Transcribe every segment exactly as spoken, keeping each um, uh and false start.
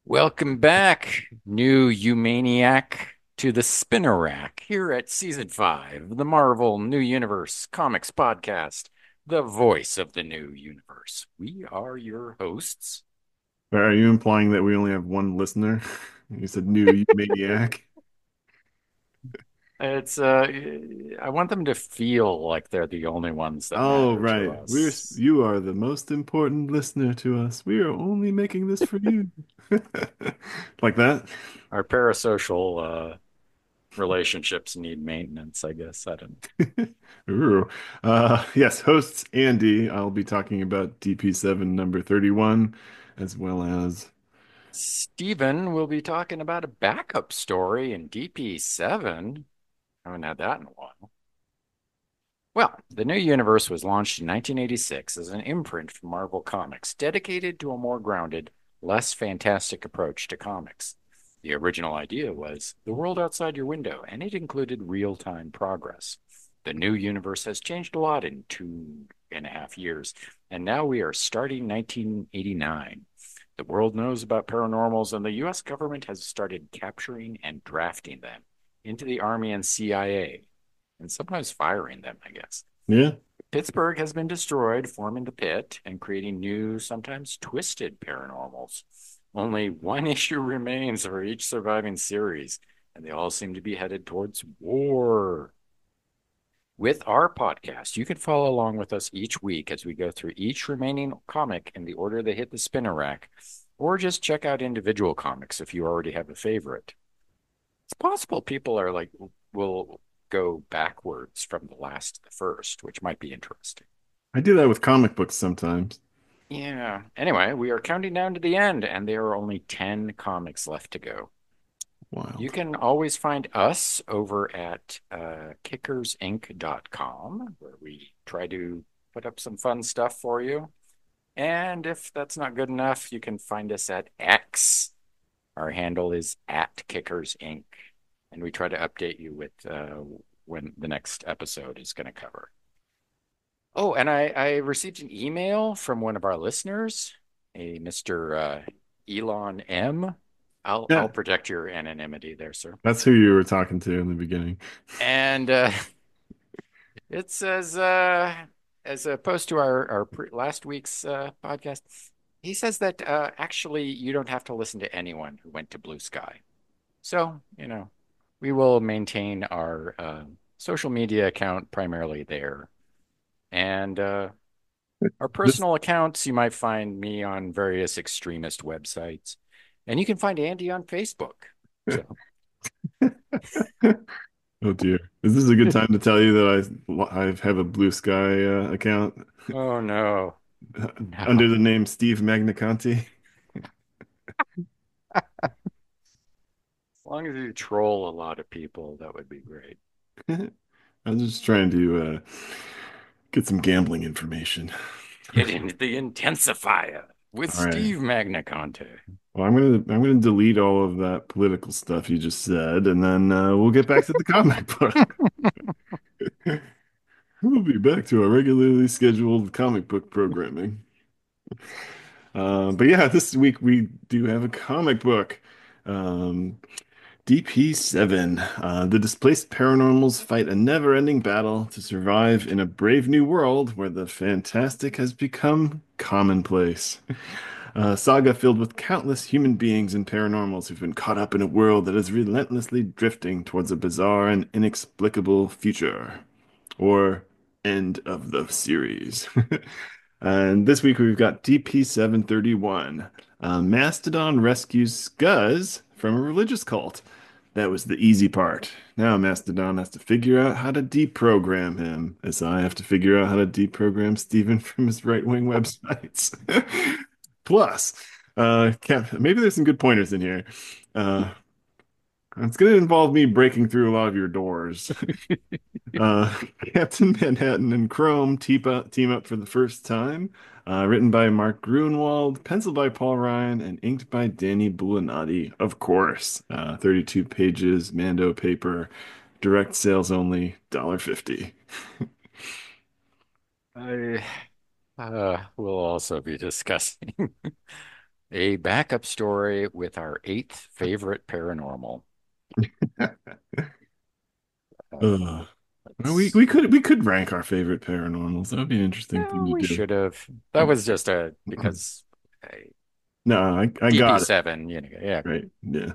Welcome back, new you maniac, to the Spinner Rack here at season five of the Marvel New Universe Comics Podcast, the voice of the new universe. We are your hosts. Are you implying that we only have one listener? You said new you maniac. It's uh I want them to feel like they're the only ones that Oh, matter to right. We're us. you are the most important listener to us. We are only making this for you. Like that? Our parasocial uh relationships need maintenance, I guess. I don't know. Ooh. Uh, yes, hosts Andy. I'll be talking about D P seven number thirty-one, as well as Steven will be talking about a backup story in D P seven. I haven't had that in a while. Well, the new universe was launched in nineteen eighty-six as an imprint from Marvel Comics dedicated to a more grounded, less fantastic approach to comics. The original idea was the world outside your window, and it included real time progress. The new universe has changed a lot in two and a half years, and now we are starting nineteen eighty-nine. The world knows about paranormals, and the U S government has started capturing and drafting them into the Army and C I A, and sometimes firing them, I guess. yeah. Pittsburgh has been destroyed, forming the pit and creating new, sometimes twisted paranormals. Only one issue remains for each surviving series, and they all seem to be headed towards war. With our podcast, you can follow along with us each week as we go through each remaining comic in the order they hit the spinner rack, or just check out individual comics if you already have a favorite. It's possible people are like, will go backwards from the last to the first, which might be interesting. I do that with comic books sometimes. Yeah. Anyway, we are counting down to the end, and there are only ten comics left to go. You Wild. can always find us over at uh, kickers inc dot com, where we try to put up some fun stuff for you. And if that's not good enough, you can find us at X. Our handle is at Kickers Inc. And we try to update you with uh, when the next episode is going to cover. Oh, and I, I received an email from one of our listeners, a Mister Uh, Elon M. I'll I'll Yeah, protect your anonymity there, sir. that's who you were talking to in the beginning. And uh, it says, uh, as opposed to our our pre last week's uh, podcast, he says that uh, actually you don't have to listen to anyone who went to Blue Sky. So, you know, we will maintain our uh, social media account primarily there. And uh, our This personal accounts, you might find me on various extremist websites. And you can find Andy on Facebook. So, Oh dear. Is this a good time to tell you that I I have a Blue Sky uh, account oh no, under no. the name Steve Magnaconti? As long as you troll a lot of people, that would be great. I'm just trying to uh, get some gambling information. Get into the intensifier with All right. Steve Magnaconte. Well, I'm gonna I'm gonna delete all of that political stuff you just said, and then uh, we'll get back to the comic book. We'll be back to our regularly scheduled comic book programming. Uh, but yeah, this week we do have a comic book. Um, D P seven. Uh, the displaced paranormals fight a never-ending battle to survive in a brave new world where the fantastic has become commonplace. A saga filled with countless human beings and paranormals who've been caught up in a world that is relentlessly drifting towards a bizarre and inexplicable future. Or end of the series. And this week we've got D P seven thirty-one. Uh, Mastodon rescues Scuzz from a religious cult. That was the easy part. Now Mastodon has to figure out how to deprogram him, as I have to figure out how to deprogram Steven from his right-wing websites. Plus, uh, Cap maybe there's some good pointers in here. Uh, it's going to involve me breaking through a lot of your doors. Uh, Captain Manhattan and Chrome team up, team up for the first time. Uh, written by Mark Gruenwald, penciled by Paul Ryan, and inked by Danny Bulanadi, of course. Uh, thirty-two pages, Mando paper, direct sales only, one fifty. I uh, will also be discussing. A backup story with our eighth favorite paranormal. Um, Uh, well, we let's, we could we could rank our favorite paranormals. That would be an interesting thing no, to we do. should have. That was just a because hey, No, I I got it. D P seven, you know, yeah. Right. Yeah.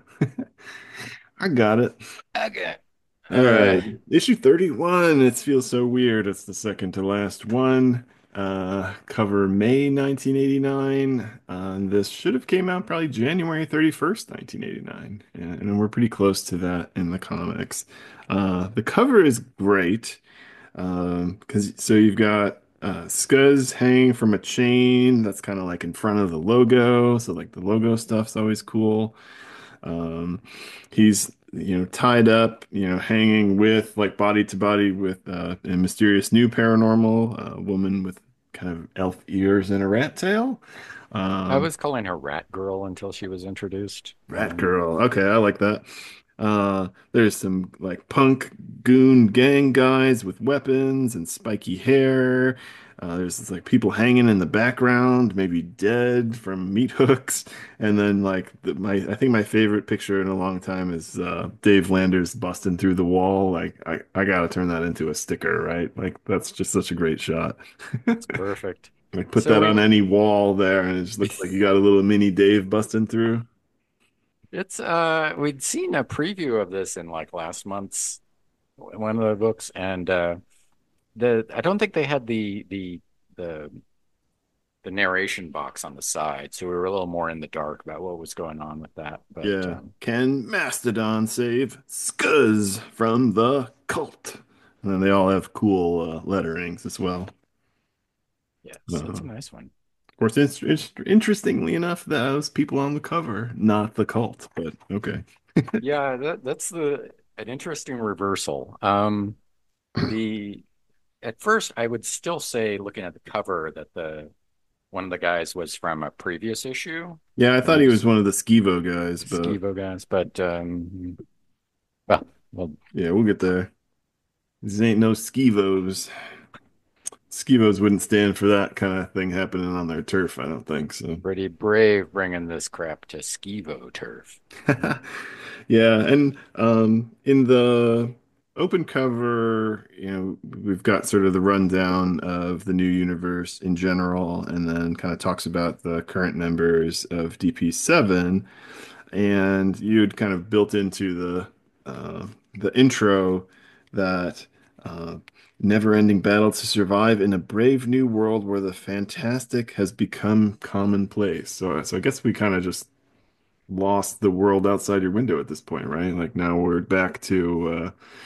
I got it. Okay. All Uh, right. Issue thirty-one. It feels so weird. It's the second to last one. Uh, cover May nineteen eighty-nine. Uh, and this should have came out probably January thirty-first, nineteen eighty-nine. And, and we're pretty close to that in the comics. Uh, the cover is great. Um, because so you've got uh Scuzz hanging from a chain that's kind of like in front of the logo. So like the logo stuff's always cool. Um, he's you know tied up, you know, hanging with like body to body with uh, a mysterious new paranormal uh, woman with kind of elf ears and a rat tail. I Um, was calling her Rat Girl until she was introduced. Rat Um, Girl. Okay, I like that. Uh, there's some like punk goon gang guys with weapons and spiky hair. Uh, there's this, like people hanging in the background, maybe dead from meat hooks. And then like the, my, I think my favorite picture in a long time is uh, Dave Landers busting through the wall. Like I, I gotta turn that into a sticker, right? Like that's just such a great shot. it's perfect. Like put So that on we, any wall there, and it just looks like you got a little mini Dave busting through. it's uh, we'd seen a preview of this in like last month's one of the books, and uh, the I don't think they had the the the the narration box on the side, so we were a little more in the dark about what was going on with that. But Yeah. um, Can Mastodon save Scuzz from the cult? And then they all have cool uh, letterings as well. yes, Uh, it's a of nice one. course, it's, it's interestingly enough, those people on the cover, not the cult, but okay. Yeah, that that's the an interesting reversal. Um, the At first I would still say, looking at the cover, that the one of the guys was from a previous issue, Yeah, I one thought of he the was one of the Schivo guys, but Schivo guys, but um, well, well, yeah, we'll get there. These ain't no Schivos. Skivos wouldn't stand for that kind of thing happening on their turf, I don't think so. pretty brave bringing this crap to Schivo turf. Yeah, and um, in the open cover, you know, we've got sort of the rundown of the new universe in general, and then kind of talks about the current members of D P seven, and you'd kind of built into the uh, the intro that uh, never-ending battle to survive in a brave new world where the fantastic has become commonplace. So, so I guess we kind of just lost the world outside your window at this point, right? Like now we're back to uh,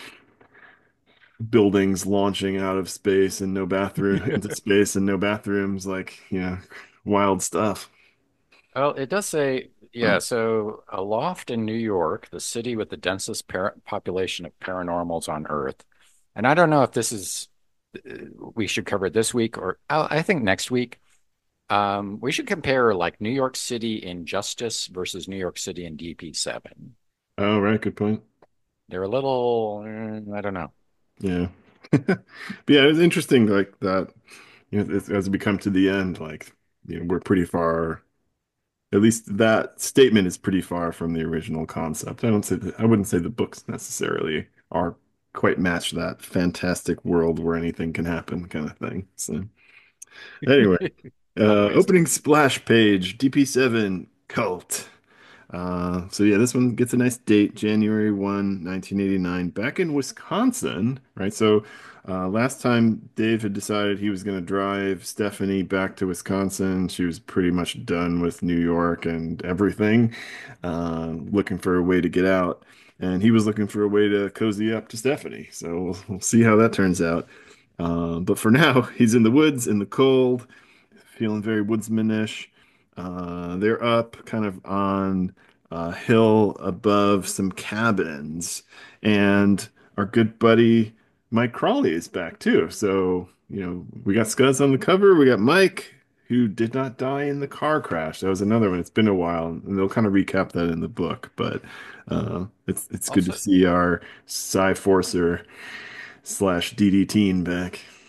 buildings launching out of space and no bathroom into space and no bathrooms, like, you know, wild stuff. Well, it does say, yeah, so a loft in New York, the city with the densest par population of paranormals on Earth. And I don't know if this is, uh, we should cover it this week or I I think next week. Um, we should compare like New York City in Justice versus New York City in D P seven. Oh, right, good point. They're a little, mm, I don't know. Yeah. But yeah, it's interesting like that, you know, as, as we come to the end, like, you know, we're pretty far, at least that statement is pretty far from the original concept. I don't say that, I wouldn't say the books necessarily are quite match that fantastic world where anything can happen kind of thing. So anyway, Not uh, wasted. opening splash page, D P seven cult. Uh, so yeah, this one gets a nice date, January first, nineteen eighty-nine, back in Wisconsin, right? So uh, last time Dave had decided he was going to drive Stephanie back to Wisconsin. She was pretty much done with New York and everything, uh, looking for a way to get out. And he was looking for a way to cozy up to Stephanie. So we'll, we'll see how that turns out. Uh, but for now, he's in the woods in the cold, feeling very woodsmanish. Uh, they're up kind of on a hill above some cabins, and our good buddy Mike Crawley is back too. So, you know, we got Scuzz on the cover, we got Mike, who did not die in the car crash. That was another one. It's been a while, and they'll kind of recap that in the book, but uh, it's it's good to Also, see our Psy Forcer slash D D teen back.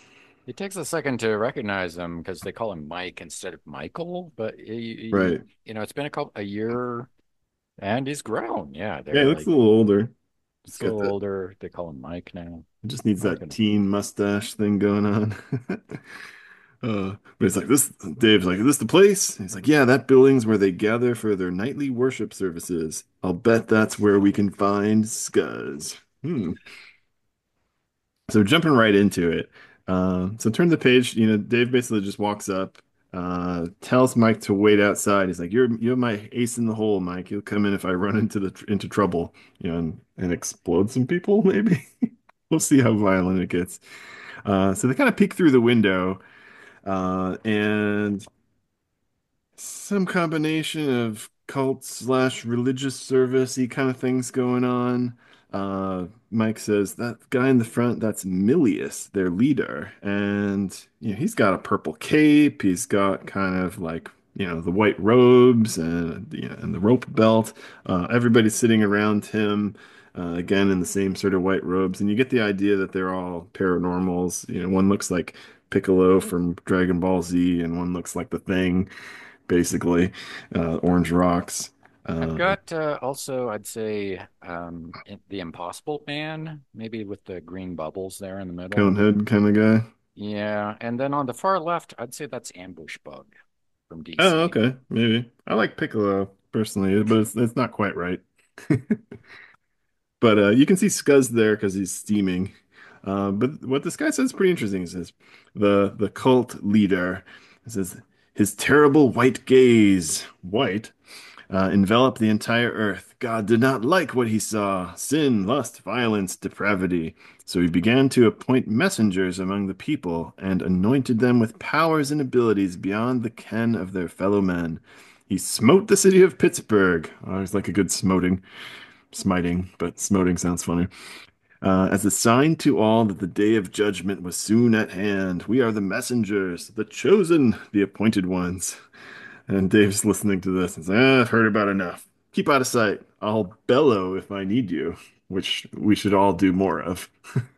It takes a second to recognize him because they call him Mike instead of Michael. But he, he- Right. you know, it's been a couple a year, and he's grown. Yeah, Yeah, they're he looks like a little older. he's Just a got little that. older. They call him Mike now. He just needs I that reckon. teen mustache thing going on. Uh, but it's like this. Dave's like, "Is this the place?" He's like, "Yeah, that building's where they gather for their nightly worship services. I'll bet that's where we can find Scuzz." Hmm. So jumping right into it. Uh, so turn the page. You know, Dave basically just walks up, uh, tells Mike to wait outside. He's like, "You're you're my ace in the hole, Mike. You'll come in if I run into the into trouble, you know, and, and explode some people, maybe." We'll see how violent it gets. Uh, so they kind of peek through the window, uh, and some combination of cult slash religious service-y kind of things going on. Uh, Mike says that guy in the front, that's Milius, their leader. And you know, he's got a purple cape, he's got kind of like, you know, the white robes and you know, and the rope belt. Uh, everybody's sitting around him. Uh, again, in the same sort of white robes, and you get the idea that they're all paranormals. You know, one looks like Piccolo from Dragon Ball Z, and one looks like the Thing basically, uh, Orange Rocks, I've uh, got uh, also, I'd say, um, in- the Impossible Man, maybe with the green bubbles there in the middle. Conehead kind of guy. Yeah, and then on the far left, I'd say that's Ambush Bug from Oh, D C. okay, maybe. I like Piccolo personally, but it's it's not quite right. But uh, you can see Scuzz there because he's steaming. Uh, but what this guy says is pretty interesting. He says the the cult leader says his terrible white gaze, white, uh, enveloped the entire earth. God did not like what he saw sin, lust, violence, depravity. So he began to appoint messengers among the people and anointed them with powers and abilities beyond the ken of their fellow men. He smote the city of Pittsburgh. I always like a good smoting, smiting, but smoting sounds funny. Uh, as a sign to all that the day of judgment was soon at hand. We are the messengers, the chosen, the appointed ones. And Dave's listening to this and saying, ah, I've heard about enough. Keep out of sight. I'll bellow if I need you, which we should all do more of.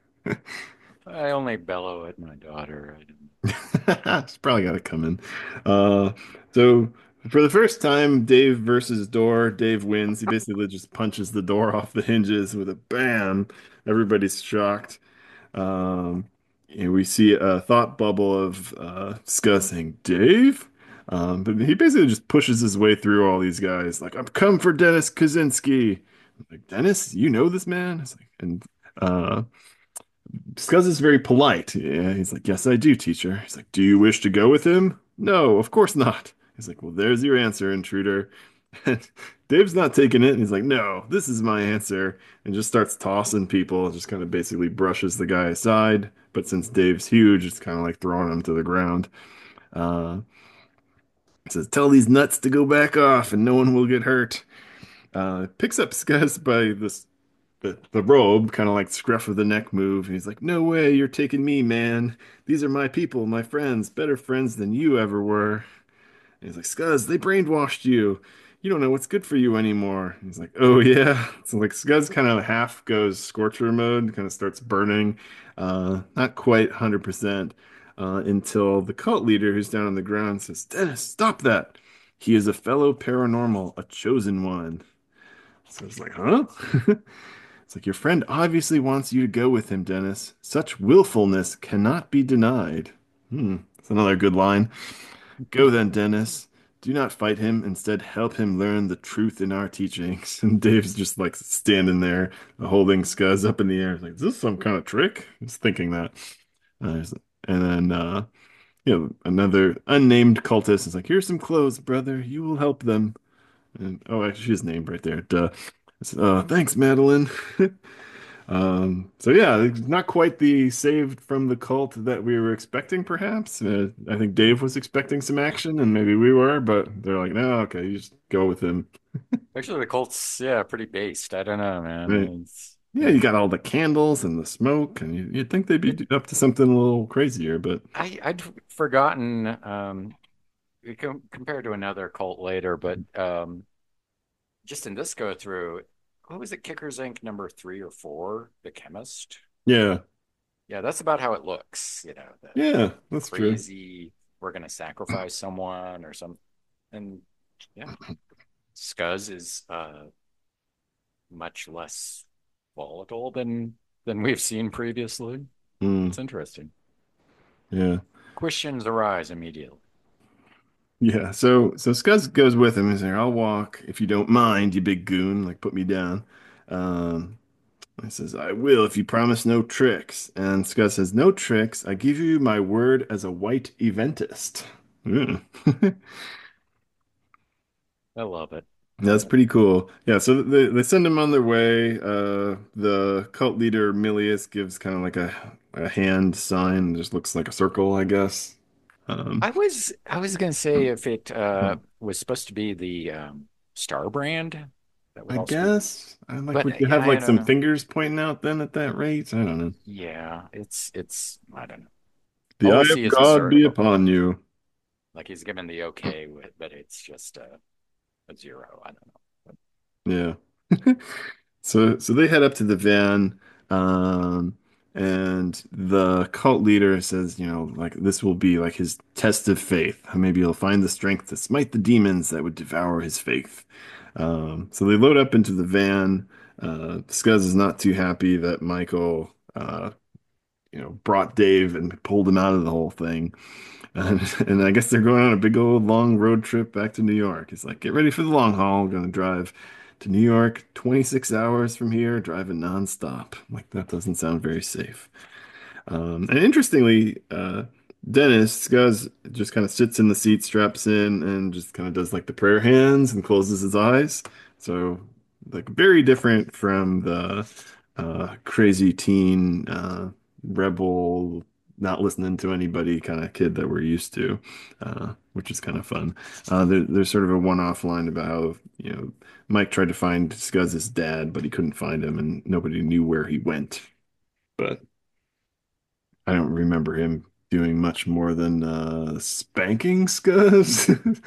I only bellow at my daughter. I don't. It's probably got to come in. Uh, so for the first time, Dave versus door, Dave wins. He basically just punches the door off the hinges with a bam. Everybody's shocked. Um, and we see a thought bubble of uh, Scuzz saying, Dave? Um, but he basically just pushes his way through all these guys. Like, I've come for Dennis Kaczynski. I'm like, Dennis, you know this man? It's like, and uh, Scuzz is very polite. Yeah, he's like, yes, I do, teacher. He's like, do you wish to go with him? No, of course not. He's like, well, there's your answer, intruder. And Dave's not taking it. And he's like, no, this is my answer. And just starts tossing people, just kind of basically brushes the guy aside. But since Dave's huge, it's kind of like throwing him to the ground. Uh, says, tell these nuts to go back off and no one will get hurt. Uh, picks up Scuzz by this the, the robe, kind of like scruff of the neck move. And he's like, no way, you're taking me, man. These are my people, my friends, better friends than you ever were. And he's like, Scuzz, they brainwashed you. You don't know what's good for you anymore. And he's like, oh yeah. So like Scuzz kind of half goes scorcher mode, kind of starts burning. Uh, not quite one hundred percent uh, until the cult leader who's down on the ground says, Dennis, stop that. He is a fellow paranormal, a chosen one. So it's like, huh? It's like your friend obviously wants you to go with him, Dennis. Such willfulness cannot be denied. Hmm, that's another good line. Go then, Dennis. Do not fight him. Instead, help him learn the truth in our teachings. And Dave's just like standing there, holding Scuzz up in the air. Like, is this some kind of trick? He's thinking that. Uh, and then, uh, you know, another unnamed cultist is like, here's some clothes, brother. You will help them. And oh, actually, she's named right there. Duh. Uh, thanks, Madeline. Um, so yeah, it's not quite the saved from the cult that we were expecting, perhaps. Uh, I think Dave was expecting some action, and maybe we were, but they're like, no, okay, you just go with him. Actually, the Colts, yeah, pretty based. I don't know, Right. man. It's Yeah, yeah. you got all the candles and the smoke, and you, you'd think they'd It, be up to something a little crazier, but I I'd forgotten um com compared to another cult later, but um just in this go through, who was it? Kickers Inc. number three or four, the chemist. yeah, Yeah, that's about how it looks, you know, the Yeah, that's true. crazy, we're going to sacrifice someone or some, and yeah, Scuzz is uh, much less volatile than than we've seen previously. Mm, It's interesting. yeah. Questions arise immediately. Yeah, so so Scuzz goes with him. He's like, "I'll walk if you don't mind, you big goon. Like, put me down." Um, he says, "I will if you promise no tricks." And Scuzz says, "No tricks. I give you my word as a white eventist." Mm. I love it. That's pretty cool. Yeah, so they they send him on their way. Uh, the cult leader Milius gives kind of like a a hand sign, just looks like a circle, I guess. Um, I was I was gonna say if it uh, was supposed to be the um, Star brand, that would I also be. guess. I like, But would uh, you yeah, have I like don't some know. fingers pointing out then at that rate? I don't know. Yeah, it's it's I don't know. The All eye we see of is a God be circle. upon you. Like he's given the okay with, but it's just a, a zero. I don't know. But Yeah. So so they head up to the van, um, and the cult leader says, you know, like this will be like his test of faith. Maybe he'll find the strength to smite the demons that would devour his faith. Um, so they load up into the van. Uh, Scuzz is not too happy that Michael, uh, you know, brought Dave and pulled him out of the whole thing. And, and I guess they're going on a big old long road trip back to New York. It's like, get ready for the long haul. We're going to drive to New York, twenty-six hours from here, driving nonstop. Like, that doesn't sound very safe. Um, and interestingly, uh, Dennis Scuzz just kind of sits in the seat, straps in, and just kind of does like the prayer hands and closes his eyes. So, like, very different from the uh, crazy teen, uh, rebel, not listening to anybody kind of kid that we're used to, uh, which is kind of fun. Uh, there, there's sort of a one-off line about how, you know, Mike tried to find Scuzz's dad, but he couldn't find him, and nobody knew where he went. But I don't remember him doing much more than uh, spanking Scuzz.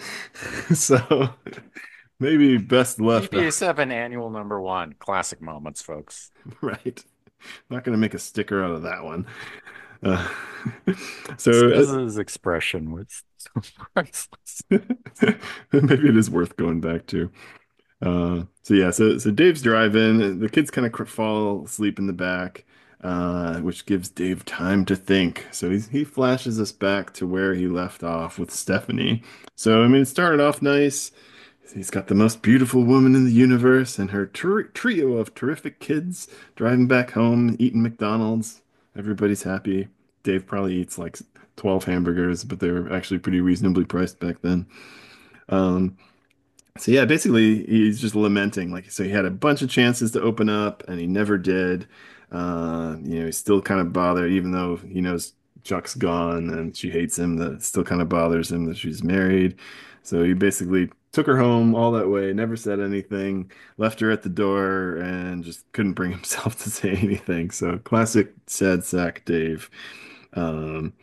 So maybe best left out. D P A seven annual number one, classic moments, folks. Right. Not going to make a sticker out of that one. Uh, so uh, Scuzz's expression was so priceless. maybe it is worth going back to. Uh, so yeah, so so Dave's driving. The kids kind of fall asleep in the back, uh, which gives Dave time to think. So he he flashes us back to where he left off with Stephanie. So I mean, it started off nice. He's got the most beautiful woman in the universe and her tri trio of terrific kids driving back home, eating McDonald's. Everybody's happy. Dave probably eats like twelve hamburgers, but they were actually pretty reasonably priced back then. Um, so yeah, basically he's just lamenting. Like, so he had a bunch of chances to open up and he never did. Uh, you know, he's still kind of bothered, even though he knows Chuck's gone and she hates him, that it still kind of bothers him that she's married. So he basically took her home all that way, never said anything, left her at the door and just couldn't bring himself to say anything. So classic sad sack Dave. Um,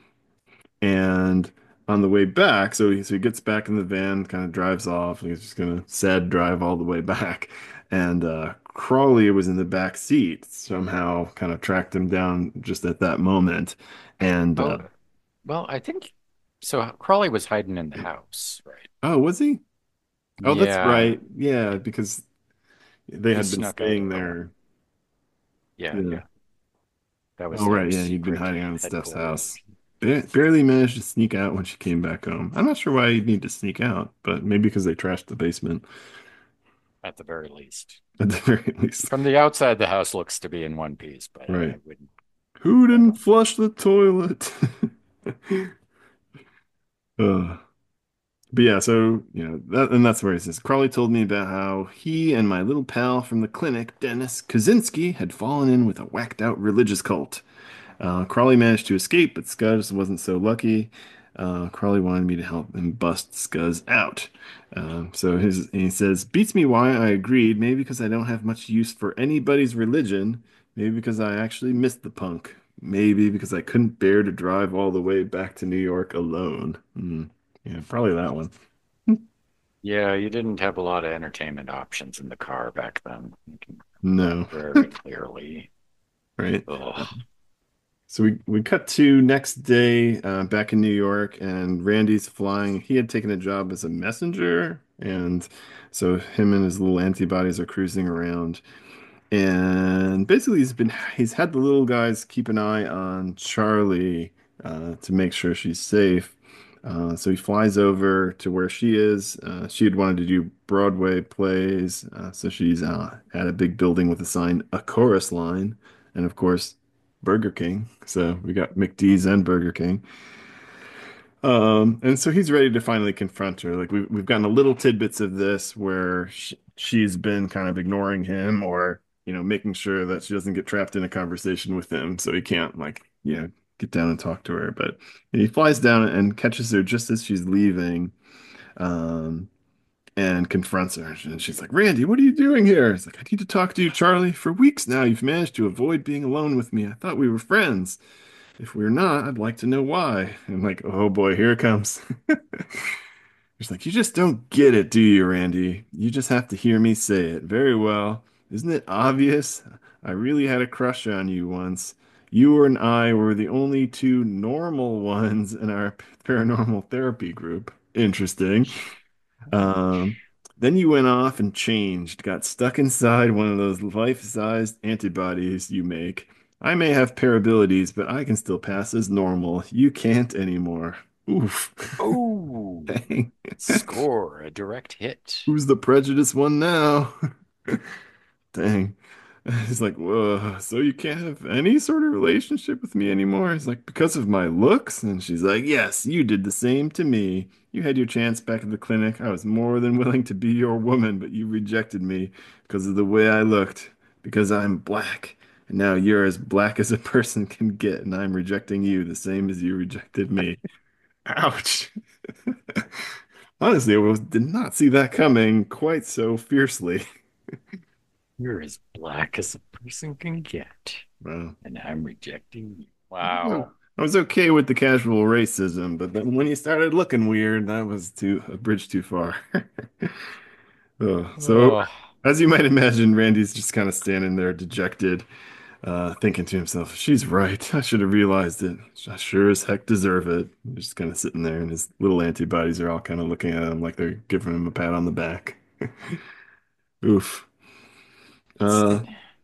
and on the way back, so he, so he gets back in the van, kind of drives off. He's just gonna sad drive all the way back. And uh, Crawley was in the back seat, somehow kind of tracked him down just at that moment. And Oh, uh, well, I think so. Crawley was hiding in the house, right? oh, was he? Oh, that's Yeah, right. Yeah, because they he had been snuck out staying of the. there. Yeah, Yeah. yeah, that was Oh, their right. Yeah, he'd been secret hiding out at Steph's headquarters, house. Ba- Barely managed to sneak out when she came back home. I'm not sure why he'd need to sneak out, but maybe because they trashed the basement at the very least. at the very least. From the outside, the house looks to be in one piece, but I, Right. I wouldn't Who bet didn't on. flush the toilet? Uh, but yeah, so you know that, and that's where he says Crawley told me about how he and my little pal from the clinic, Dennis Kaczynski, had fallen in with a whacked out religious cult. Uh, Crawley managed to escape, but Scuzz wasn't so lucky. Uh, Crawley wanted me to help him bust Scuzz out. Um, so his, he says, beats me why I agreed. Maybe because I don't have much use for anybody's religion. Maybe because I actually missed the punk. Maybe because I couldn't bear to drive all the way back to New York alone. Hmm. Yeah, probably that one. Yeah, you didn't have a lot of entertainment options in the car back then. You can remember that No, very clearly. right? Ugh. So we we cut to next day uh, back in New York, and Randy's flying. He had taken a job as a messenger, and so him and his little antibodies are cruising around. And basically, he's been he's had the little guys keep an eye on Charlie uh, to make sure she's safe. Uh, so he flies over to where she is. Uh, she had wanted to do Broadway plays, uh, so she's uh, at a big building with a sign, "A Chorus Line," and of course, Burger King. So we got McD's and Burger King. Um, and so he's ready to finally confront her. Like we we've gotten a little tidbits of this where sh she's been kind of ignoring him or, you know, making sure that she doesn't get trapped in a conversation with him so he can't like, you know, get down and talk to her. But he flies down and catches her just as she's leaving, um, and confronts her. And she's like, "Randy, what are you doing here?" He's like, "I need to talk to you, Charlie. For weeks now, you've managed to avoid being alone with me. I thought we were friends. If we're not, I'd like to know why." And I'm like, "Oh boy, here it comes." She's like, "You just don't get it, do you, Randy? You just have to hear me say it. Very well. Isn't it obvious? I really had a crush on you once. You and I were the only two normal ones in our paranormal therapy group. Interesting. Um, then you went off and changed, got stuck inside one of those life-sized antibodies you make. I may have pair abilities, but I can still pass as normal. You can't anymore. Oof. Oh, Dang. score, a direct hit. Who's the prejudiced one now? Dang. He's like, whoa, so you can't have any sort of relationship with me anymore? He's like, because of my looks? And she's like, yes, you did the same to me. You had your chance back at the clinic. I was more than willing to be your woman, but you rejected me because of the way I looked, because I'm black. And now you're as black as a person can get, and I'm rejecting you the same as you rejected me. Ouch. Honestly, I was, did not see that coming quite so fiercely. You're as black as a person can get, Wow. and I'm rejecting you. No, Wow. I was okay with the casual racism, but then when you started looking weird, that was too a bridge too far. Oh, so Oh, as you might imagine, Randy's just kind of standing there dejected, uh, thinking to himself, "She's right. I should have realized it. I sure as heck deserve it." Just kind of sitting there, and his little antibodies are all kind of looking at him like they're giving him a pat on the back. Oof. it's, Uh,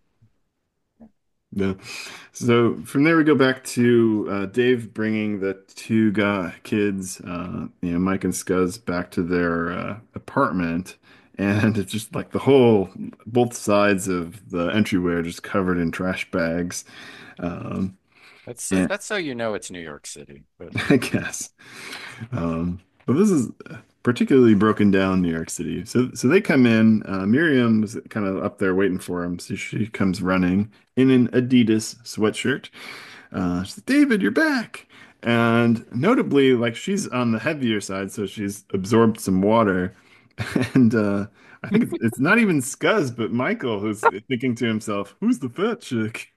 yeah. So from there we go back to uh, Dave bringing the two guy kids, uh, you know, Mike and Scuzz, back to their uh, apartment, and it's just like the whole, both sides of the entryway are just covered in trash bags. Um, that's and that's so you know it's New York City. But I guess, um, but this is particularly broken down New York City. So, so they come in. Uh, Miriam was kind of up there waiting for him. So she comes running in an Adidas sweatshirt. Uh, she's like, "David, you're back." And notably, like she's on the heavier side, so she's absorbed some water. And uh, I think it's, it's not even Scuzz, but Michael who's thinking to himself, "Who's the fat chick?"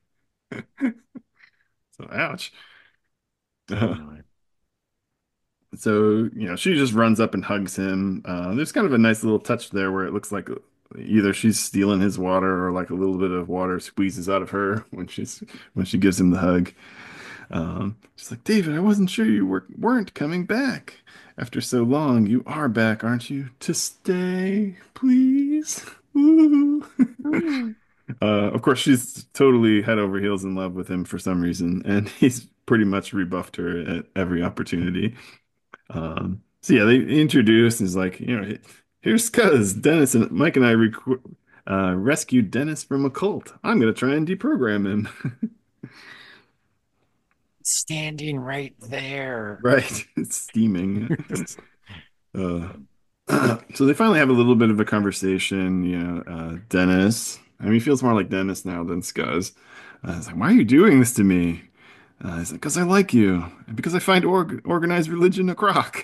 So, ouch. oh no, So, you know, she just runs up and hugs him. Uh, there's kind of a nice little touch there where it looks like either she's stealing his water or like a little bit of water squeezes out of her when she's when she gives him the hug. Um, she's like, "David, I wasn't sure you were, weren't coming back. After so long, you are back, aren't you? To stay, please." Woo. no. Uh, of course, she's totally head over heels in love with him for some reason, and he's pretty much rebuffed her at every opportunity. Um, so yeah, they introduced and is like, you know, here's Scuzz, Dennis, and Mike and I rec uh, rescued Dennis from a cult. I'm gonna try and deprogram him. Standing right there. Right, it's steaming. Uh, so they finally have a little bit of a conversation. You know, uh, Dennis. I mean, he feels more like Dennis now than Scuzz. Uh, he's like, "Why are you doing this to me?" Uh, he's like, "Because I like you, and because I find org organized religion a crock."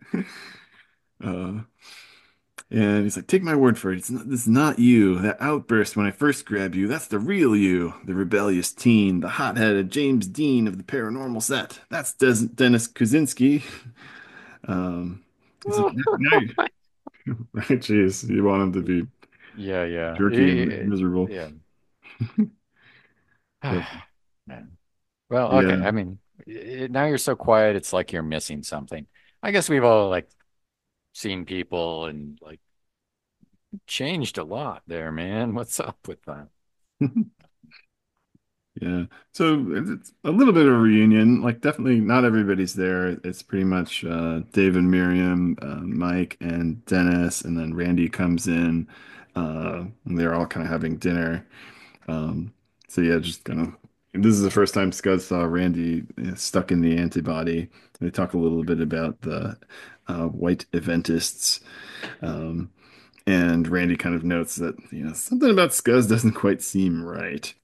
Uh, And he's like, "Take my word for it. It's not, this is not you. That outburst when I first grabbed you, that's the real you. The rebellious teen, the hot-headed James Dean of the paranormal set. That's Des Dennis Kuzinski." Um, he's like, "Now you, right? Jeez, you want him to be Yeah, yeah. jerky and Eh, miserable." yeah. Uh, Man. Well, okay. Yeah. I mean, i- now you're so quiet, it's like you're missing something. I guess we've all like seen people and like changed a lot there, man. What's up with that? Yeah. So it's a little bit of a reunion. Like definitely not everybody's there. It's pretty much uh, Dave and Miriam, uh, Mike and Dennis, and then Randy comes in. Uh, and they're all kind of having dinner. Um, so yeah, just kind of. This is the first time Scud saw Randy uh, stuck in the antibody. They talk a little bit about the uh, white Eventists. Um, and Randy kind of notes that, you know, something about Scuzz doesn't quite seem right.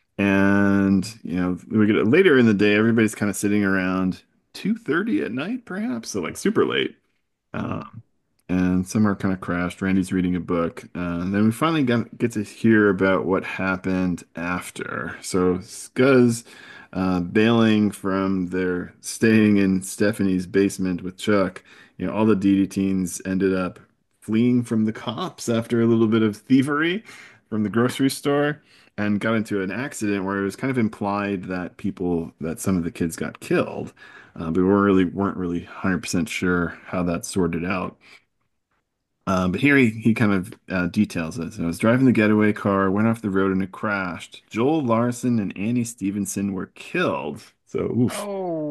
And, you know, we get later in the day, everybody's kind of sitting around two thirty at night, perhaps. So like super late. Hmm. Um, and some are kind of crashed. Randy's reading a book. Uh, and then we finally got, get to hear about what happened after. So Scuzz uh, bailing from their staying in Stephanie's basement with Chuck. You know, all the D D teens ended up fleeing from the cops after a little bit of thievery from the grocery store and got into an accident where it was kind of implied that people, that some of the kids got killed. Uh, but we weren't really weren't really one hundred percent sure how that sorted out. Um, but here he, he kind of uh, details it. So I was driving the getaway car, went off the road, and it crashed. Joel Larson and Annie Stevenson were killed. So, oof,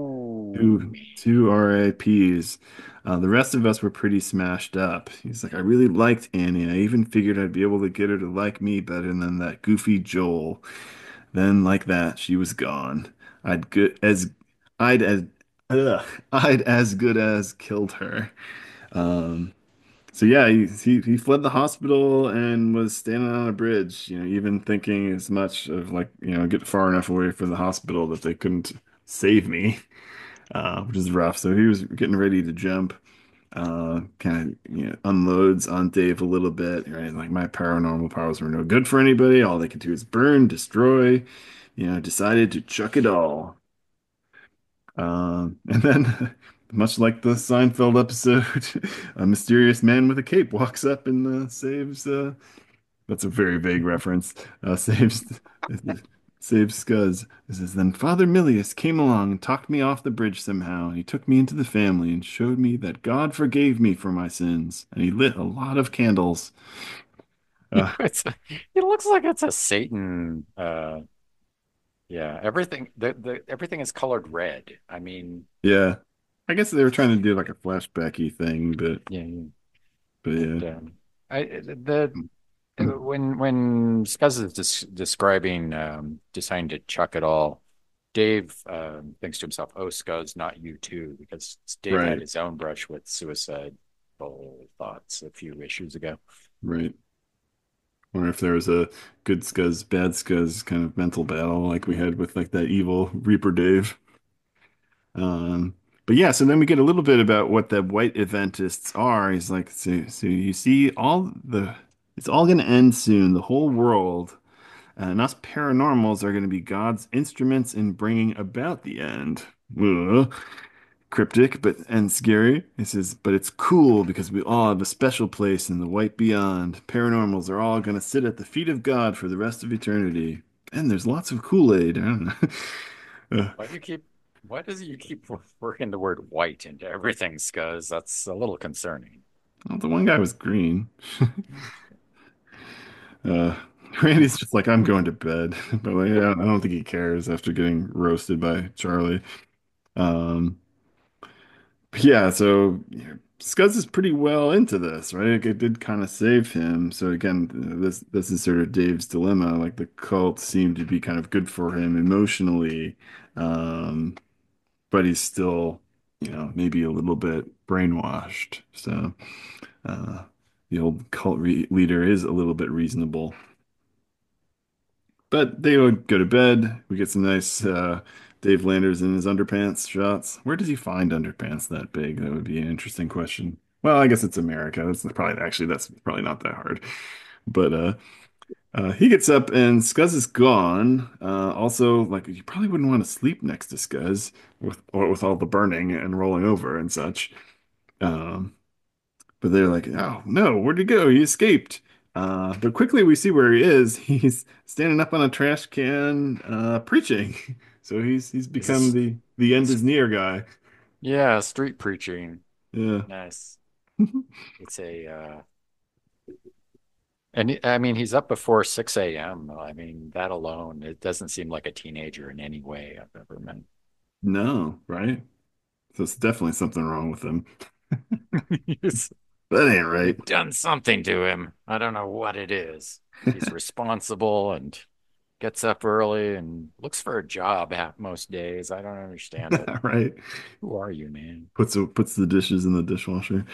Oh, two, two R I Ps. Uh, the rest of us were pretty smashed up. He's like, I really liked Annie. I even figured I'd be able to get her to like me better than that goofy Joel. Then, like that, she was gone. I'd good as I'd as ugh, I'd as good as killed her. Um, so yeah, he, he he fled the hospital and was standing on a bridge, you know, even thinking as much of like, you know, get far enough away from the hospital that they couldn't save me, uh, which is rough. So he was getting ready to jump, uh, kind of, you know, unloads on Dave a little bit, right? Like my paranormal powers were no good for anybody. All they could do is burn, destroy, you know, decided to chuck it all. Um, and then, much like the Seinfeld episode, a mysterious man with a cape walks up and uh, saves. Uh, that's a very vague reference. Uh, saves saves Scuzz. It says, then Father Milius came along and talked me off the bridge somehow. And he took me into the family and showed me that God forgave me for my sins. And he lit a lot of candles. Uh, it's it looks like it's a Satan. Uh, yeah, everything the, the everything is colored red. I mean, yeah, I guess they were trying to do like a flashbacky thing, but yeah, yeah. but And yeah. um, I the when when Scuzz is des describing um, deciding to chuck it all, Dave um, thinks to himself, "Oh, Scuzz, not you too," because Dave had Right, his own brush with suicidal thoughts a few issues ago. right. Or if there was a good scuzz, bad scuzz kind of mental battle like we had with like that evil Reaper Dave. Um, but yeah, so then we get a little bit about what the white eventists are. He's like, so, so you see, all the it's all going to end soon. The whole world, and us paranormals are going to be God's instruments in bringing about the end. Ugh. Cryptic, but and scary. He says, but it's cool because we all have a special place in the white beyond. Paranormals are all going to sit at the feet of God for the rest of eternity. And there's lots of Kool-Aid. I don't know. Uh, Why do you keep? Why does you keep working the word white into everything, Scuzz? That's a little concerning. well, the one guy was green. Uh, Randy's just like, I'm going to bed. But like, yeah, I don't think he cares after getting roasted by Charlie. Um, Yeah, so yeah, Scuzz is pretty well into this, right? Like, it did kind of save him. So again, this this is sort of Dave's dilemma. Like the cult seemed to be kind of good for him emotionally, um, but he's still, you know, maybe a little bit brainwashed. So uh, the old cult re leader is a little bit reasonable. But they would go to bed. We get some nice uh, Dave Landers in his underpants shots. Where does he find underpants that big? That would be an interesting question. Well, I guess it's America. That's probably actually that's probably not that hard. But uh, uh, he gets up and Scuzz is gone. Uh, also, like you probably wouldn't want to sleep next to Scuzz with or with all the burning and rolling over and such. Um, but they're like, oh no, where'd he go? He escaped. Uh, but quickly we see where he is. He's standing up on a trash can, uh, preaching. So he's he's Is become this, the the end is near guy. yeah, street preaching. Yeah. Nice. It's a, uh, and I mean, he's up before six a m. I mean, that alone, it doesn't seem like a teenager in any way I've ever met. No, right? So it's definitely something wrong with him. He's- That ain't right. They've done something to him. I don't know what it is. He's responsible and gets up early and looks for a job half most days. I don't understand it. Right? Who are you, man? Puts puts the dishes in the dishwasher.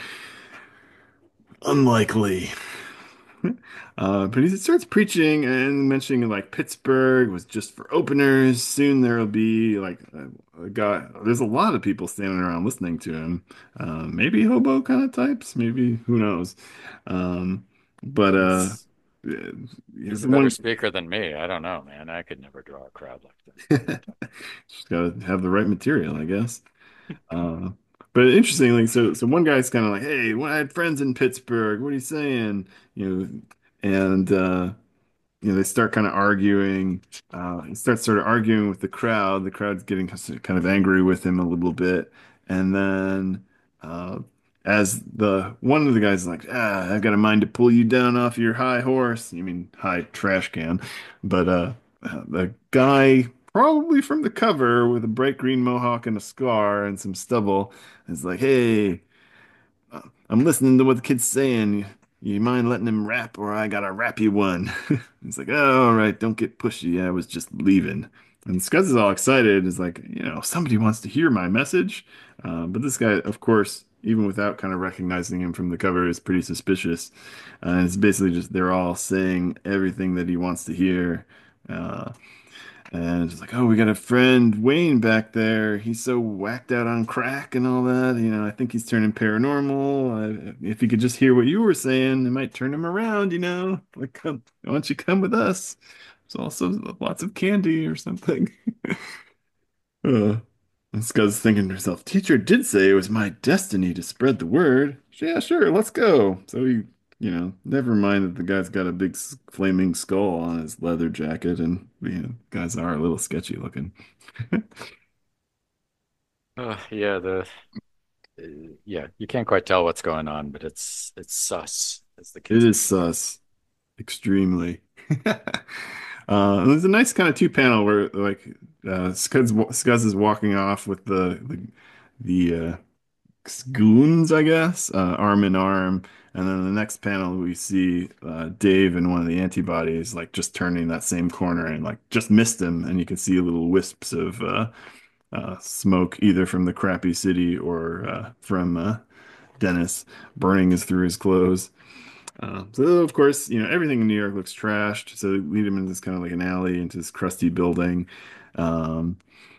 Unlikely. Uh, but he starts preaching and mentioning like Pittsburgh was just for openers. Soon there will be like a, a guy. There's a lot of people standing around listening to him. Uh, maybe hobo kind of types. Maybe who knows. Um, but uh, He's yeah, yeah, he's the a better one speaker than me. I don't know, man. I could never draw a crowd like just gotta have the right material, I guess. Uh, but interestingly, so so one guy's kind of like, "Hey, when I had friends in Pittsburgh, what are you saying?" You know, and uh, you know, they start kind of arguing. Uh, he starts sort of arguing with the crowd. The crowd's getting kind of angry with him a little bit, and then uh, as the one of the guys is like, "Ah, I've got a mind to pull you down off your high horse." You mean high trash can? But uh, uh, the guy, probably from the cover, with a bright green mohawk and a scar and some stubble, is like, "Hey." Uh, I'm listening to what the kid's saying. You mind letting him rap, or I gotta rap you one? He's like, oh, all right, don't get pushy. I was just leaving. And Scuzz is all excited. Is like, you know, somebody wants to hear my message. Uh, but this guy, of course, even without kind of recognizing him from the cover, is pretty suspicious. Uh, and it's basically just they're all saying everything that he wants to hear. Uh, and it's like, oh, we got a friend Wayne back there. He's so whacked out on crack and all that. You know, I think he's turning paranormal. Uh, if he could just hear what you were saying, it might turn him around, you know? Like, come, why don't you come with us? There's also lots of candy or something. Uh, and Scuzz thinking to herself, teacher did say it was my destiny to spread the word. Yeah, sure, let's go. So he, you know, never mind that the guy's got a big s- flaming skull on his leather jacket, and you know, guys are a little sketchy looking. that. Uh, yeah, the uh, yeah, you can't quite tell what's going on, but it's it's sus, as the It kids is would say. sus, extremely. Uh, there's a nice kind of two panel where like uh, Scuzz, Scuzz is walking off with the the, the uh, goons, I guess, uh, arm in arm. And then the next panel, we see uh, Dave and one of the antibodies, like just turning that same corner and like just missed him. And you can see little wisps of uh, uh, smoke, either from the crappy city or uh, from uh, Dennis burning his through his clothes. Uh, so of course, you know, everything in New York looks trashed. So they lead him into this kind of like an alley into this crusty building. Um,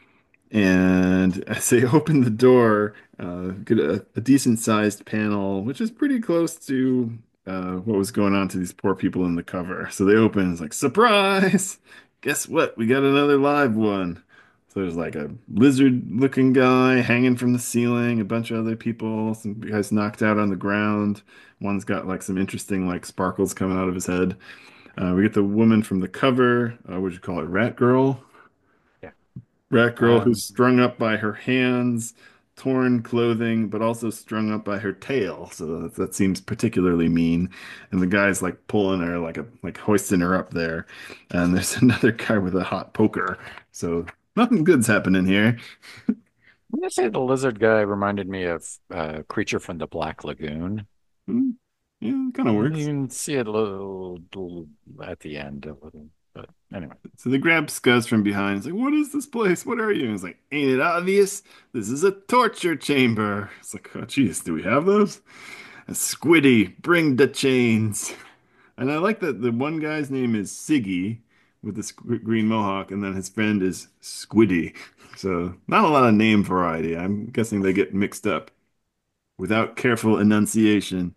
and as they open the door, uh, get a, a decent sized panel, which is pretty close to uh, what was going on to these poor people in the cover. So they open, it's like, surprise! Guess what? We got another live one. So there's like a lizard looking guy hanging from the ceiling, a bunch of other people, some guys knocked out on the ground. One's got like some interesting like sparkles coming out of his head. Uh, we get the woman from the cover, uh, what would you call it, Rat Girl? Yeah. Rat girl who's Um, strung up by her hands, torn clothing, but also strung up by her tail. So that, that seems particularly mean. And the guy's like pulling her, like a like hoisting her up there. And there's another guy with a hot poker. So nothing good's happening here. I'm gonna say the lizard guy reminded me of uh, creature from the Black Lagoon. Hmm, yeah, it kind of You works. can see it a little, little at the end, a little, but anyway. So they grab Scuzz from behind. It's like, what is this place? What are you? And he's like, ain't it obvious? This is a torture chamber. It's like, oh, geez, do we have those? A Squiddy, bring the chains. And I like that the one guy's name is Siggy with the squ green mohawk, and then his friend is Squiddy. So not a lot of name variety. I'm guessing they get mixed up without careful enunciation.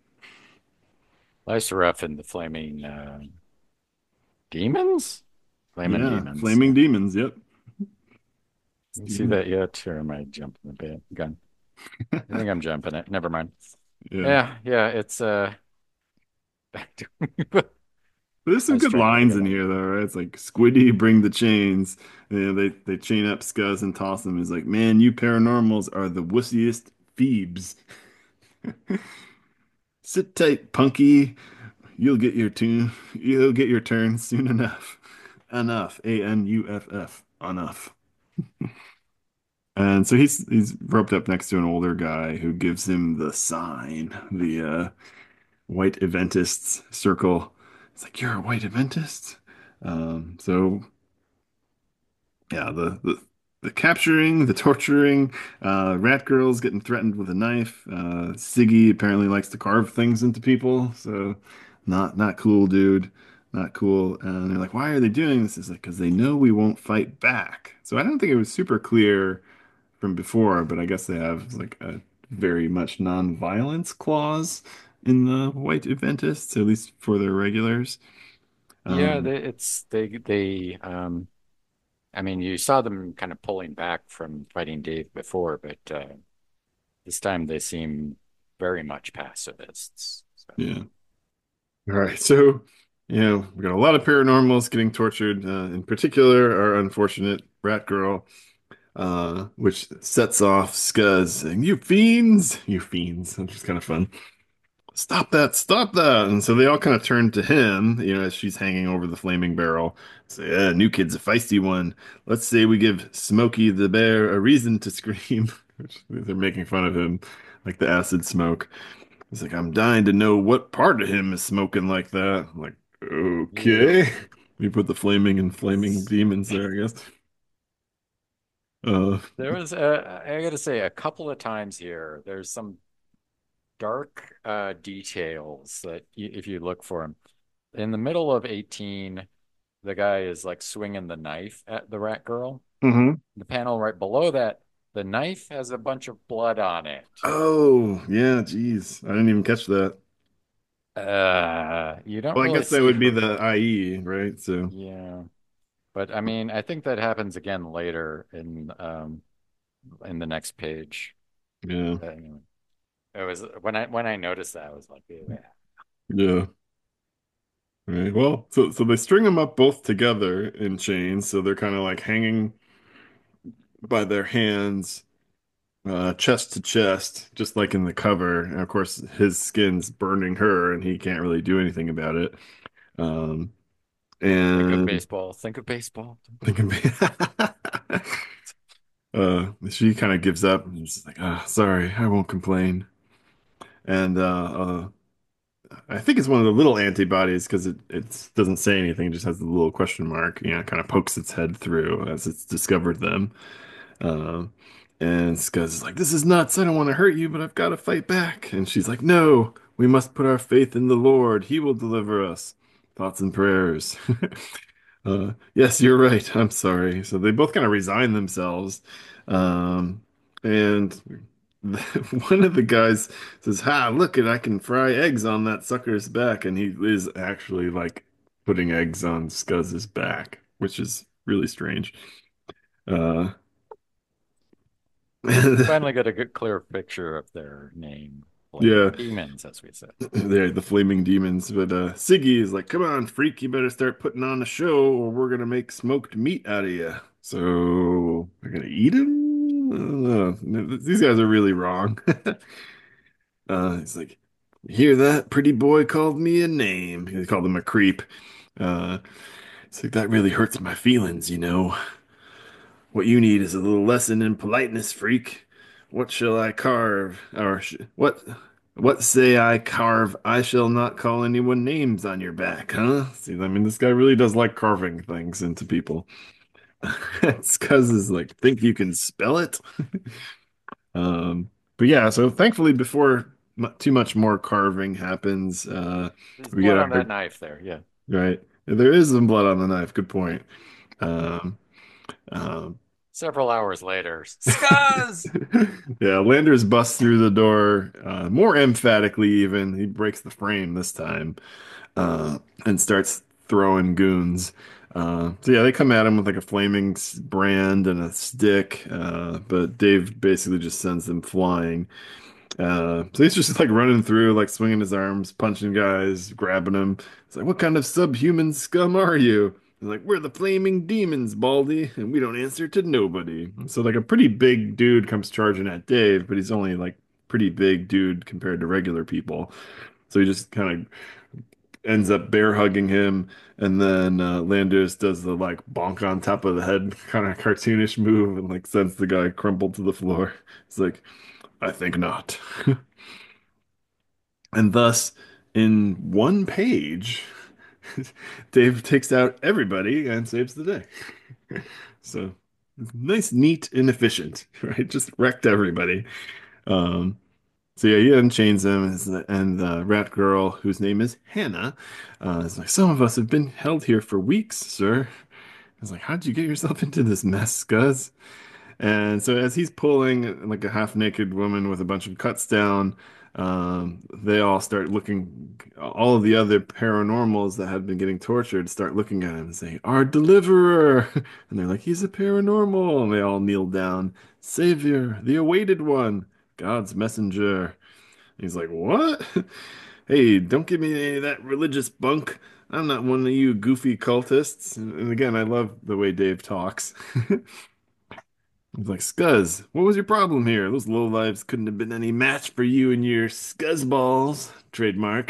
Lyceref and the Flaming uh, Demons? Flaming Yeah, Demons, flaming yeah. demons. Yep. You see Steven. that yet? Or am I jumping the bit gun? I think I'm jumping it. Never mind. Yeah. Yeah, yeah, it's uh back to There's I some was good trying to think lines of in that. here though, right? It's like Squiddy, bring the chains. You know, they they chain up Scuzz and toss him. It's like, man, you paranormals are the wussiest Phoebes. Sit tight, Punky. You'll get your tune. You'll get your turn soon enough. Enough. A N U F F. Enough. And so he's he's roped up next to an older guy who gives him the sign, the uh, white Adventists circle. It's like, you're a white Adventist? Um, so yeah, the, the the capturing, the torturing, uh, Rat Girl's getting threatened with a knife. Uh, Siggy apparently likes to carve things into people, so not not cool, dude. Not cool. And they're like, why are they doing this? It's like, because they know we won't fight back. So I don't think it was super clear from before, but I guess they have like a very much non-violence clause in the White Adventists, at least for their regulars. Yeah, Um, they, it's they they um I mean, you saw them kind of pulling back from fighting Dave before, but uh, this time they seem very much pacifists. So, yeah. All right. So, you know, we got a lot of paranormals getting tortured. Uh, in particular, our unfortunate rat girl, uh, which sets off Scuzz saying, "You fiends, you fiends," which is kind of fun. Stop that, stop that. And so they all kind of turn to him, you know, as she's hanging over the flaming barrel. Say, yeah, new kid's a feisty one. Let's say we give Smokey the Bear a reason to scream. Which they're making fun of him, like the acid smoke. He's like, I'm dying to know what part of him is smoking like that. I'm like, yeah, okay. We put the flaming and flaming demons there, I guess. Uh, there was uh, I gotta say a couple of times here. There's some dark uh, details that y if you look for them in the middle of eighteen, the guy is like swinging the knife at the rat girl. hmm The panel right below that, the knife has a bunch of blood on it. Oh, yeah, geez. I didn't even catch that. Uh, you don't Well, I really guess that see would be her. the I E, right? So, Yeah. But I mean, I think that happens again later in um in the next page. yeah, But anyway, it was when I when I noticed that I was like, yeah. yeah. Right. Well, so so they string them up both together in chains, so they're kind of like hanging by their hands, uh, chest to chest, just like in the cover. And of course, his skin's burning her, and he can't really do anything about it. Um, Think of and baseball. Think of baseball. thinking, uh, she kind of gives up and she's like, "Ah, sorry, I won't complain." And uh, uh, I think it's one of the little antibodies because it it doesn't say anything, it just has the little question mark. You know, kind of pokes its head through as it's discovered them. Um, and Skuz is like, "This is nuts. I don't want to hurt you, but I've got to fight back." And she's like, "No, we must put our faith in the Lord. He will deliver us." Thoughts and prayers. Uh, yes, you're right. I'm sorry. So they both kind of resign themselves. Um, and one of the guys says, "Ha, look it, I can fry eggs on that sucker's back." And he is actually like putting eggs on Scuzz's back, which is really strange. Uh, We finally got a good clear picture of their name. yeah, Flaming demons, as we said. they're the flaming demons. But uh, Siggy is like, "Come on, freak, you better start putting on a show, or we're gonna make smoked meat out of you." So they're gonna eat him? I don't know. These guys are really wrong. Uh, he's like, "You hear that? Pretty boy called me a name." He called him a creep. Uh, it's like that really hurts my feelings, you know. What you need is a little lesson in politeness, freak. What shall I carve? Or sh what? What say I carve? I shall not call anyone names on your back, huh? See, I mean, this guy really does like carving things into people. It's because it's like, think you can spell it? Um, but yeah, so thankfully, before mu too much more carving happens, uh, There's we get blood on our that knife there. Yeah. right. There is some blood on the knife. Good point. Um, um, Several hours later, Scuzz! Yeah, Landers busts through the door, uh, more emphatically even. He breaks the frame this time, uh, and starts throwing goons. Uh, so yeah, they come at him with like a flaming s- brand and a stick, uh, but Dave basically just sends them flying. Uh, so he's just like running through, like swinging his arms, punching guys, grabbing them. It's like, what kind of subhuman scum are you? He's like, we're the flaming demons, Baldy, and we don't answer to nobody. So like a pretty big dude comes charging at Dave, but he's only like pretty big dude compared to regular people. So he just kind of ends up bear hugging him, and then uh, Landis does the like bonk on top of the head kind of cartoonish move and like sends the guy crumpled to the floor. It's like, I think not. And thus, in one page, Dave takes out everybody and saves the day. So nice, neat, and efficient, right? Just wrecked everybody. Um, so yeah, he unchains them, and the rat girl, whose name is Hannah, uh, is like, some of us have been held here for weeks, sir. I was like, how'd you get yourself into this mess, Scuzz? And so as he's pulling like a half-naked woman with a bunch of cuts down, um, they all start looking, all of the other paranormals that had been getting tortured start looking at him and saying, Our deliverer. And they're like, he's a paranormal. And they all kneel down. Savior, the awaited one, God's messenger. And he's like, what? Hey, don't give me any of that religious bunk. I'm not one of you goofy cultists. And and again, I love the way Dave talks. He's like, Scuzz, what was your problem here? Those lowlives couldn't have been any match for you and your scuzz balls. Trademark.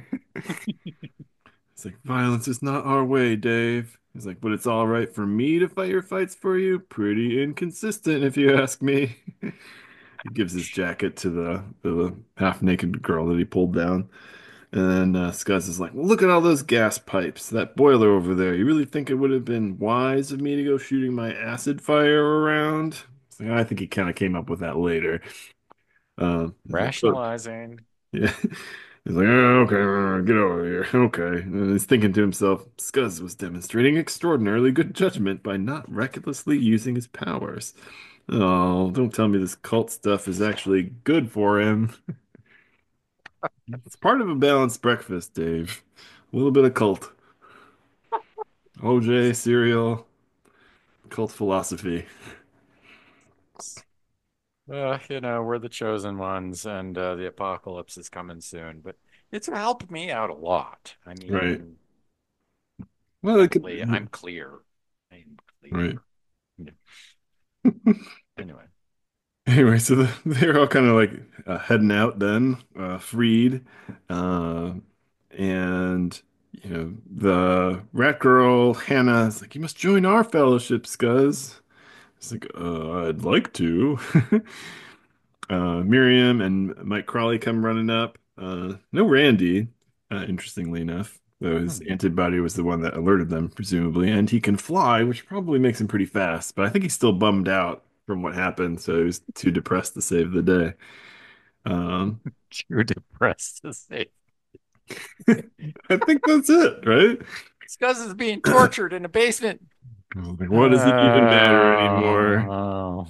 It's like, violence is not our way, Dave. He's like, but it's all right for me to fight your fights for you. Pretty inconsistent, if you ask me. He gives his jacket to the, the half-naked girl that he pulled down. And then uh, Scuzz is like, well, look at all those gas pipes, that boiler over there. You really think it would have been wise of me to go shooting my acid fire around? It's like, I think he kind of came up with that later. Um, he's like, but Rationalizing. yeah, he's like, oh, okay, uh, get over here. Okay. And he's thinking to himself, Scuzz was demonstrating extraordinarily good judgment by not recklessly using his powers. Oh, don't tell me this cult stuff is actually good for him. It's part of a balanced breakfast, Dave. A little bit of cult. O J, cereal, cult philosophy. Uh, you know, we're the chosen ones, and uh, the apocalypse is coming soon. But it's helped me out a lot. I Right. mean, Well, it hopefully, I'm could. clear. I'm clear. Right. Anyway, Anyway, so the, they're all kind of like uh, heading out then, uh, freed. Uh, and, you know, the rat girl, Hannah, is like, you must join our fellowship, Scuzz. It's like, uh, I'd like to. Uh, Miriam and Mike Crawley come running up. Uh, no Randy, uh, interestingly enough, though his hmm. antibody was the one that alerted them, presumably. And he can fly, which probably makes him pretty fast. But I think he's still bummed out from what happened, so he was too depressed to save the day. Um, Too depressed to say. I think that's it, right? Scuzz is being tortured in a basement. Like, what does it even matter anymore? Oh.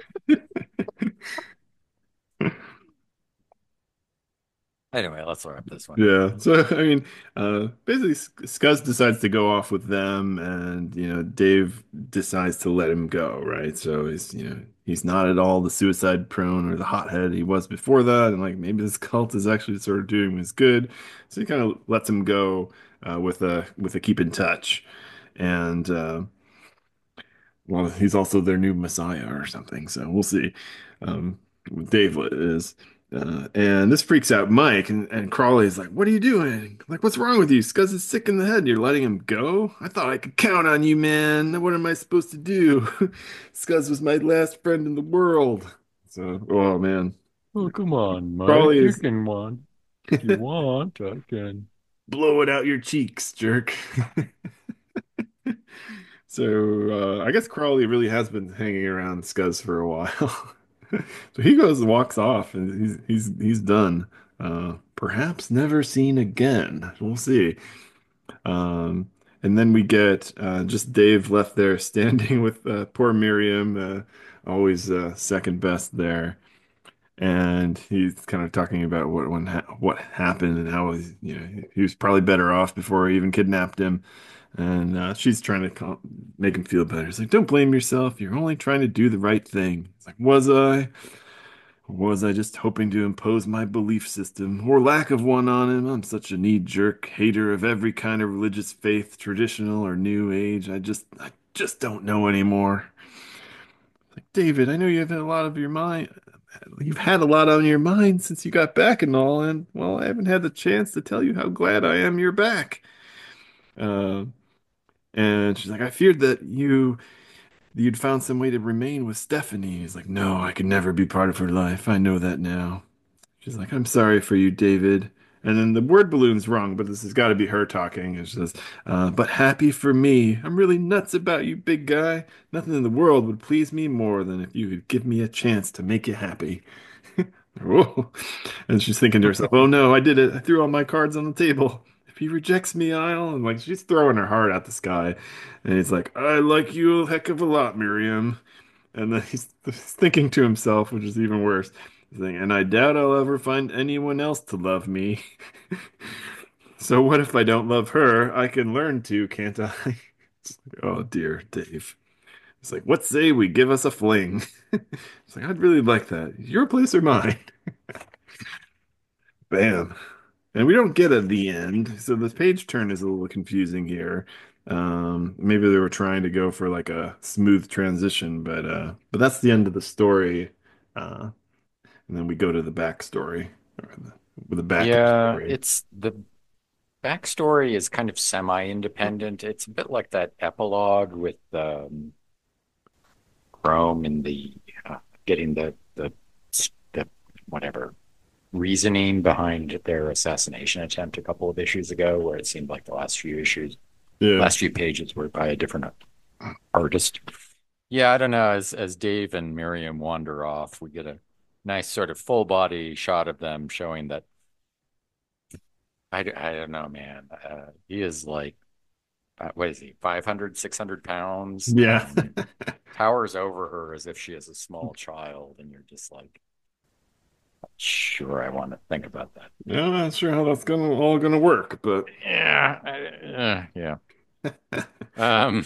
Anyway, let's wrap this one up. Yeah. So I mean, uh, basically, Scuzz decides to go off with them, and you know, Dave decides to let him go. Right. So he's you know he's not at all the suicide prone or the hothead he was before that, and like maybe this cult is actually sort of doing him his good. So he kind of lets him go uh, with a with a keep in touch, and uh, well, he's also their new messiah or something. So we'll see. Um, Dave is. Uh, and this freaks out Mike, and, and Crawley's like, what are you doing? Like, what's wrong with you? Scuzz is sick in the head. You're letting him go? I thought I could count on you, man. What am I supposed to do? Scuzz was my last friend in the world. So, oh man. Oh, come on, Crawley Mike. You is can want if you want. I can. blow it out your cheeks, jerk. So, uh, I guess Crawley really has been hanging around Scuzz for a while. So he goes and walks off, and he's he's he's done. Uh, perhaps never seen again. We'll see. Um, and then we get uh, just Dave left there standing with uh, poor Miriam, uh, always uh, second best there, and he's kind of talking about what when ha what happened and how he's, you know he was probably better off before he even kidnapped him. And uh, she's trying to cal make him feel better. It's like, don't blame yourself. You're only trying to do the right thing. It's like, was I? Or was I just hoping to impose my belief system, or lack of one, on him? I'm such a knee-jerk hater of every kind of religious faith, traditional or new age. I just, I just don't know anymore. Like, David, I know you have had a lot of your mind. You've had a lot on your mind since you got back and all, and well, I haven't had the chance to tell you how glad I am you're back. Uh, and she's like, I feared that you you'd found some way to remain with Stephanie. He's like, no, I could never be part of her life. I know that now. She's like, I'm sorry for you, David. And then the word balloon's wrong, but this has got to be her talking. And she says, uh, but happy for me. I'm really nuts about you, big guy. Nothing in the world would please me more than if you could give me a chance to make you happy. Whoa. And she's thinking to herself, oh no, I did it. I threw all my cards on the table. If he rejects me, I'll. And like she's throwing her heart at the sky. And he's like, I like you a heck of a lot, Miriam. And then he's, he's thinking to himself, which is even worse. He's thinking, and I doubt I'll ever find anyone else to love me. So what if I don't love her? I can learn to, can't I? It's like, oh dear, Dave. It's like, what say we give us a fling? It's like, I'd really like that. Your place or mine? Bam. And we don't get at the end, so the page turn is a little confusing here. Um, maybe they were trying to go for like a smooth transition, but uh, but that's the end of the story. Uh, and then we go to the backstory or the, with the backup Yeah, story. it's the backstory is kind of semi-independent. It's a bit like that epilogue with um, Chrome and the uh, getting the, the the whatever reasoning behind their assassination attempt a couple of issues ago, where it seemed like the last few issues, Yeah, last few pages were by a different artist. Yeah, I don't know. As as Dave and Miriam wander off, we get a nice sort of full body shot of them showing that I, I don't know, man. Uh, he is like, uh, what is he, five hundred, six hundred pounds yeah. and towers over her as if she is a small child. And you're just like, sure, I want to think about that. Yeah, I'm not sure how that's gonna all gonna work, but Yeah, I, uh, yeah. Um,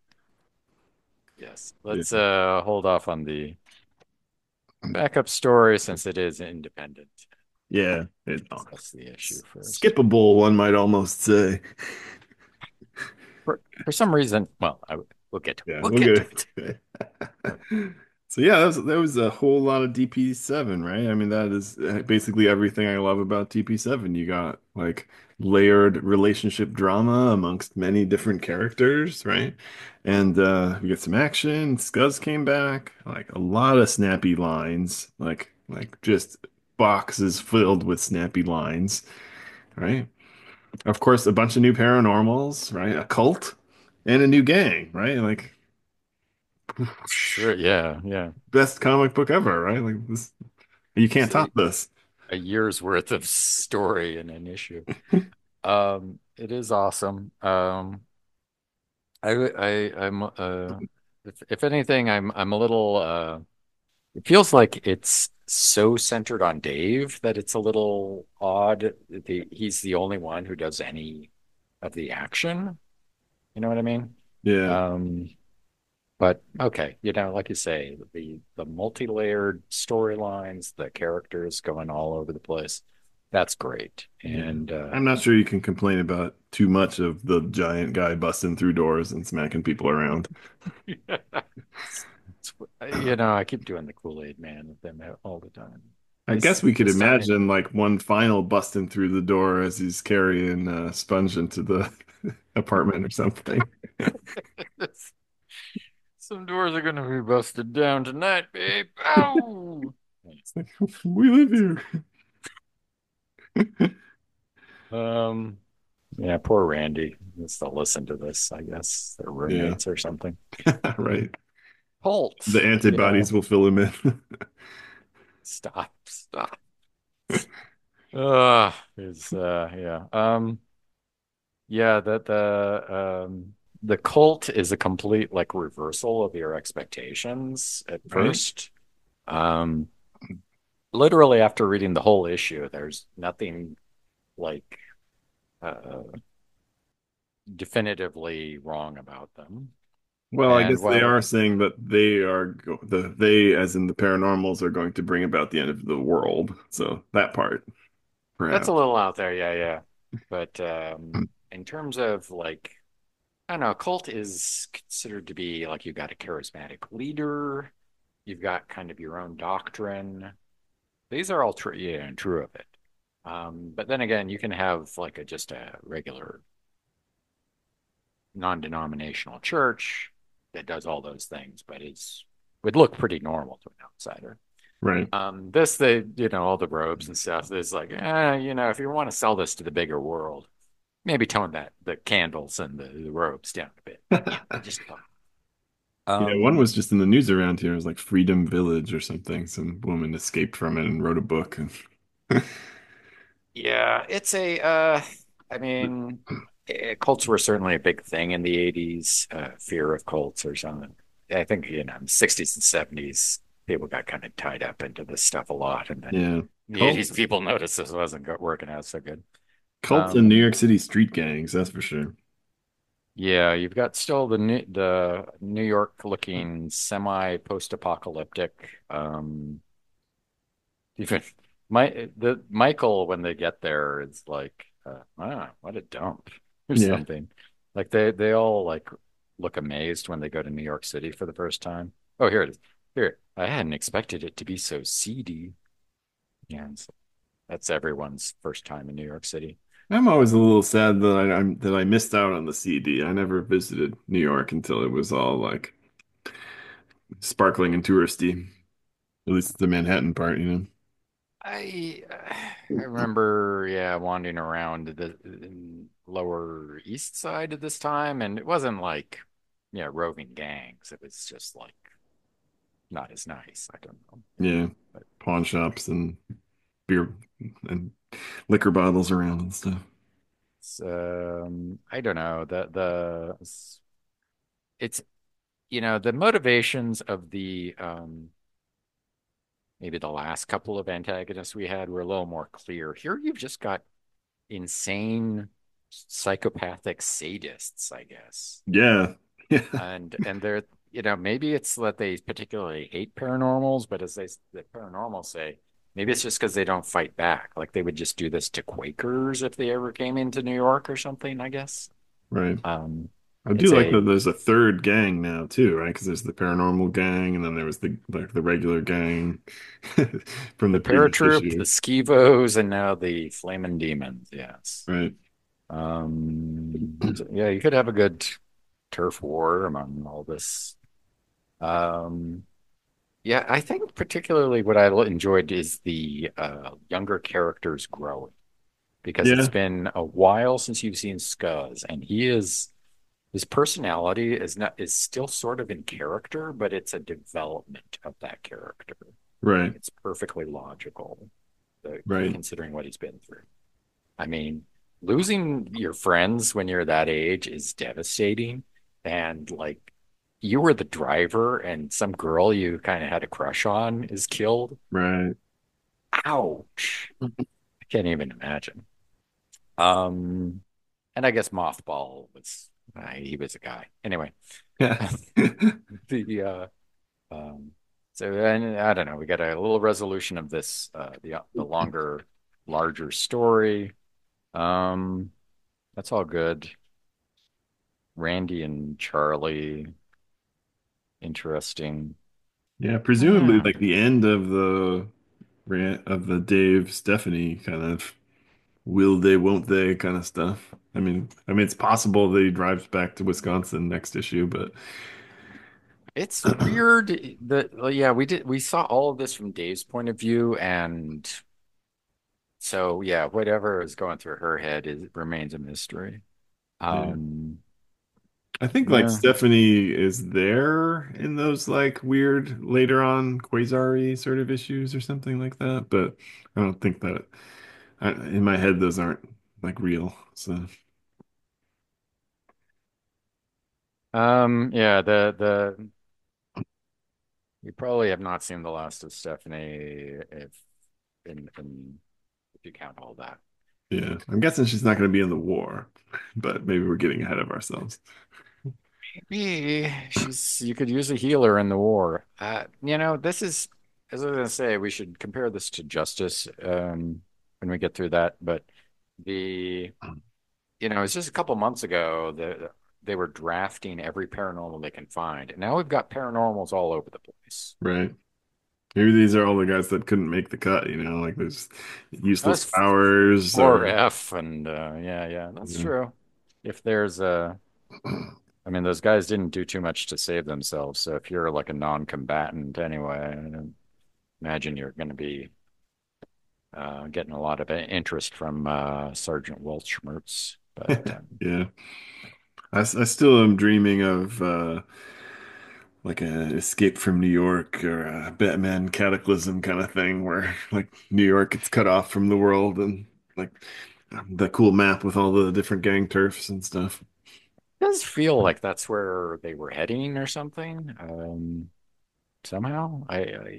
yes, yeah, let's uh hold off on the backup story since it is independent. yeah. It, Discuss the issue first. skippable, one might almost say. For for some reason, well, I, we'll get to it. Yeah, We'll we'll get get to it. it. Uh, So yeah, that was that was a whole lot of D P seven, right? I mean, that is uh, basically everything I love about D P seven. You got like layered relationship drama amongst many different characters, right? And uh we get some action. Scuzz came back, like a lot of snappy lines, like like just boxes filled with snappy lines, right? Of course, a bunch of new paranormals, right? A cult and a new gang, right? Like sure, yeah, yeah. best comic book ever, right? Like this, you can't It's top a, this. a year's worth of story in an issue. Um, it is awesome. Um, I I I'm uh if if anything, I'm I'm a little uh it feels like it's so centered on Dave that it's a little odd. The he's the only one who does any of the action. You know what I mean? Yeah, Um, but okay, you know, like you say, the the multi-layered storylines, the characters going all over the place. That's great. yeah. And uh I'm not sure you can complain about too much of the giant guy busting through doors and smacking people around. you know, I keep doing the Kool-Aid man with them all the time. I This guess we could this time it imagine like one final busting through the door as he's carrying uh, Sponge into the apartment or something. some doors are gonna be busted down tonight, babe. Ow! It's like, we live here. Um, yeah, poor Randy. He has to listen to this, I guess. They're Yeah, roommates or something. right. The Holt, you antibodies know, will fill him in. stop, stop. Uh, is uh yeah. Um yeah, that the um the cult is a complete like reversal of your expectations at Right? first. Um literally after reading the whole issue, there's nothing like uh definitively wrong about them. Well, I And guess they while are saying that they are go the they, as in the paranormals, are going to bring about the end of the world. So that part, that's a perhaps. little out there, yeah, yeah. But um, in terms of like, I don't know, cult is considered to be like you've got a charismatic leader, you've got kind of your own doctrine. These are all true, yeah, and true of it. Um, but then again, you can have like a just a regular non-denominational church that does all those things, but it's would look pretty normal to an outsider. Right. Um, this, they, you know, all the robes and stuff is like, eh, you know, if you want to sell this to the bigger world, maybe tone that the candles and the, the robes down a bit. Yeah, just tone. Yeah, one Um, was just in the news around here. It was like Freedom Village or something. Some woman escaped from it and wrote a book. yeah, it's a, uh, I mean, eh, cults were certainly a big thing in the eighties, uh, fear of cults or something. I think, you know, in the sixties and seventies, people got kind of tied up into this stuff a lot. And then Yeah. in the Cult eighties, people noticed this wasn't go- working out so good. cults and New Um, York City street gangs, that's for sure. Yeah, you've got still the new the New York looking semi post-apocalyptic. Um, even my the Michael when they get there is like, uh, ah, what a dump or Yeah. something. Like they they all like look amazed when they go to New York City for the first time. Oh, here it is. Here, I hadn't expected it to be so seedy. Yeah, it's- that's everyone's first time in New York City. I'm always a little sad that I, I'm that I missed out on the C D. I never visited New York until it was all like sparkling and touristy. At least the Manhattan part, you know. I I remember, yeah, wandering around the in lower east side at this time, and it wasn't like, yeah, roving gangs. It was just like not as nice. I don't know, Yeah. but Pawn shops and beer and liquor bottles around and stuff. it's, um, I don't know. The the it's you know the motivations of the um maybe the last couple of antagonists we had were a little more clear. Here, you've just got insane psychopathic sadists, I guess. Yeah. Yeah. and and they're you know maybe it's that they particularly hate paranormals, but as they the paranormal say, maybe it's just because they don't fight back. Like they would just do this to Quakers if they ever came into New York or something, I guess. Right. Um, I do it's like a that there's a third gang now too, right? Because there's the paranormal gang and then there was the like the regular gang from the the previous paratroop, the issue. Skivos, and now the Flamin' Demons. Yes. Right. Um, so, yeah, you could have a good turf war among all this. Um, Yeah, I think particularly what I enjoyed is the uh, younger characters growing because it's Yeah. been a while since you've seen Scuzz, and he is his personality is not is still sort of in character, but it's a development of that character. Right. It's perfectly logical, uh, Right. considering what he's been through. I mean, losing your friends when you're that age is devastating, and like you were the driver and some girl you kind of had a crush on is killed. Right. Ouch. I can't even imagine. Um, and I guess Mothball was uh, he was a guy. Anyway, Yeah. the uh um so and I don't know, we got a little resolution of this uh the the longer, larger story. Um, that's all good. Randy and Charlie, interesting. Yeah, presumably Yeah. like the end of the rant of the Dave Stephanie kind of will they, won't they kind of stuff. I mean, I mean it's possible that he drives back to Wisconsin next issue, but It's weird that well, yeah, we did we saw all of this from Dave's point of view, and so yeah, whatever is going through her head is remains a mystery. yeah. Um, I think like yeah. Stephanie is there in those like weird later on Quasar sort of issues or something like that, but I don't think that I, in my head those aren't like real. So Um, yeah, the the you probably have not seen the last of Stephanie if in, in if you count all that. yeah, I'm guessing she's not going to be in the war, but maybe we're getting ahead of ourselves. Maybe she's you could use a healer in the war. Uh, you know, this is as I was gonna say, we should compare this to Justice um when we get through that. But the you know, it's just a couple months ago that they were drafting every paranormal they can find. And now we've got paranormals all over the place. Right. Maybe these are all the guys that couldn't make the cut, you know, like there's useless That's powers four or F and uh yeah, yeah, that's yeah. true. If there's a I mean, those guys didn't do too much to save themselves. So if you're like a non-combatant anyway, I imagine you're going to be uh, getting a lot of interest from uh, Sergeant Welchmertz. But um, Yeah. I, s- I still am dreaming of uh like a Escape from New York or a Batman Cataclysm kind of thing where like New York gets cut off from the world and like the cool map with all the different gang turfs and stuff. it does feel like that's where they were heading or something. Um, somehow, I, I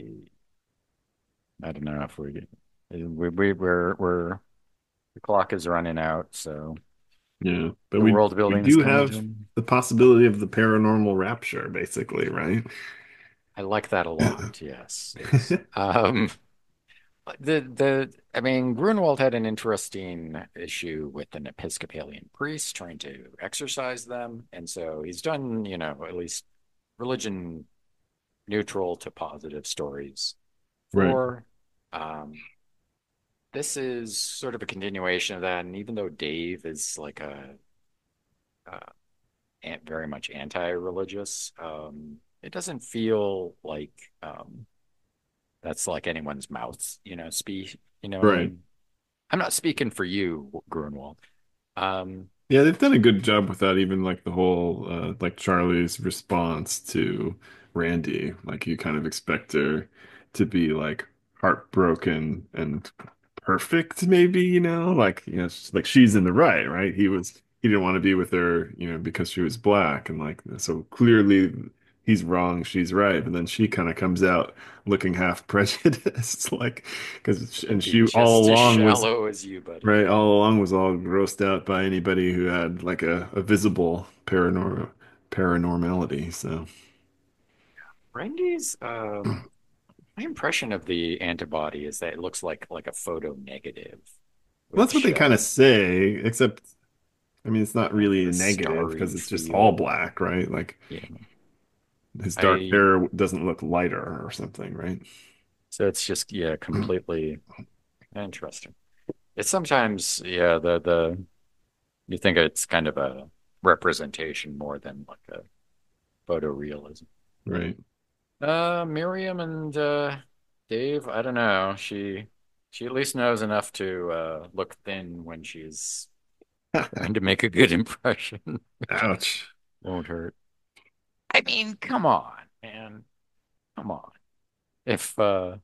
I don't know if we we we we're we're the clock is running out, so Yeah, but the we world we building is do coming to have an. the possibility of the paranormal rapture, basically, right? I like that a lot. Yes, yes. Um, The the I mean, Grunwald had an interesting issue with an Episcopalian priest trying to exorcise them, and so he's done, you know, at least religion neutral to positive stories Right, for. Um, this is sort of a continuation of that, and even though Dave is like a, uh an- very much anti-religious, um, it doesn't feel like um, that's like anyone's mouth, you know, speak. You know what I right. mean? I'm not speaking for you, Grunwald. Um, Yeah, they've done a good job with that, even like the whole uh like Charlie's response to Randy. Like you kind of expect her to be like heartbroken and perfect, maybe, you know, like you know, it's like she's in the right, right? He was he didn't want to be with her, you know, because she was black and like so clearly he's wrong, she's right. But then she kind of comes out looking half prejudiced, like because and be she all just as along was shallow as you, buddy. right, all along was all grossed out by anybody who had like a, a visible paranormal paranormality. So Randy's, um, my impression of the antibody is that it looks like like a photo negative, well, that's what which they kind of um, say, except I mean it's not kind of really a negative starry because it's just all feel. black, right? Like Yeah, his dark I hair doesn't look lighter or something, right? so it's just yeah, completely interesting. It's sometimes yeah, the the you think it's kind of a representation more than like a photorealism. Right. Uh, Miriam and uh, Dave, I don't know. She she at least knows enough to uh, look thin when she's trying to make a good impression, which Ouch. won't hurt. I mean, come on, man. Come on. If uh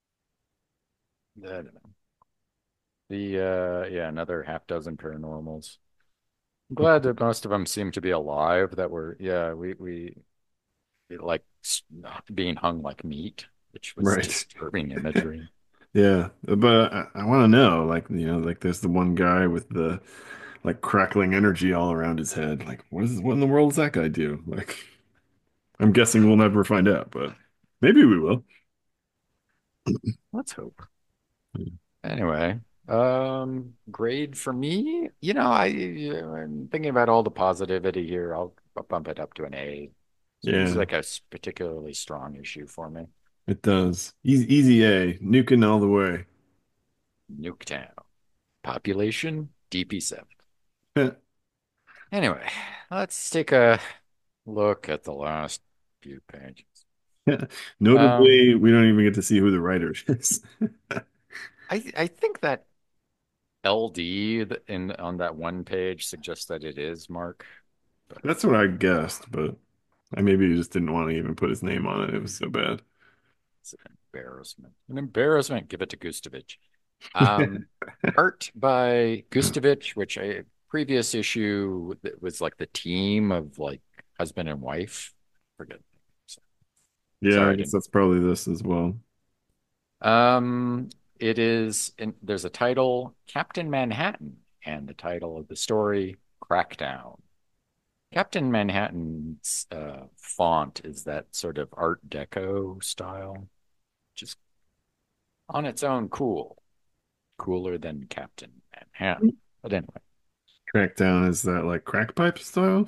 I don't know. The uh yeah, another half dozen paranormals. I'm glad that most of them seem to be alive that were yeah, we we, we like s- being hung like meat, which was Right. disturbing imagery. Yeah, but I, I want to know, like, you know, like there's the one guy with the like crackling energy all around his head. Like, what is what in the world does that guy do? Like, I'm guessing we'll never find out, but maybe we will. Let's hope. Anyway, um, grade for me, you know, I I'm thinking about all the positivity here. I'll, I'll bump it up to an A. Seems Yeah, like a s- particularly strong issue for me. it does. Easy, easy A, nuking all the way. Nuketown. Population D P seven. Anyway, let's take a look at the last few pages. Um, Notably, we don't even get to see who the writer is. I I think that L D th- in on that one page suggests that it is Mark, but That's what I guessed, but I maybe he just didn't want to even put his name on it. It was so bad. it's an embarrassment. An embarrassment. Give it to Gustovich. Um, art by Gustovich, which a previous issue that was like the team of like husband and wife. Forget. Yeah, Sorry, I I guess didn't. that's probably this as well. Um, it is in, there's a title, Captain Manhattan, and the title of the story, Crackdown. Captain Manhattan's uh, font is that sort of Art Deco style, just on its own cool, cooler than Captain Manhattan. But anyway, Crackdown is that like crack pipe style?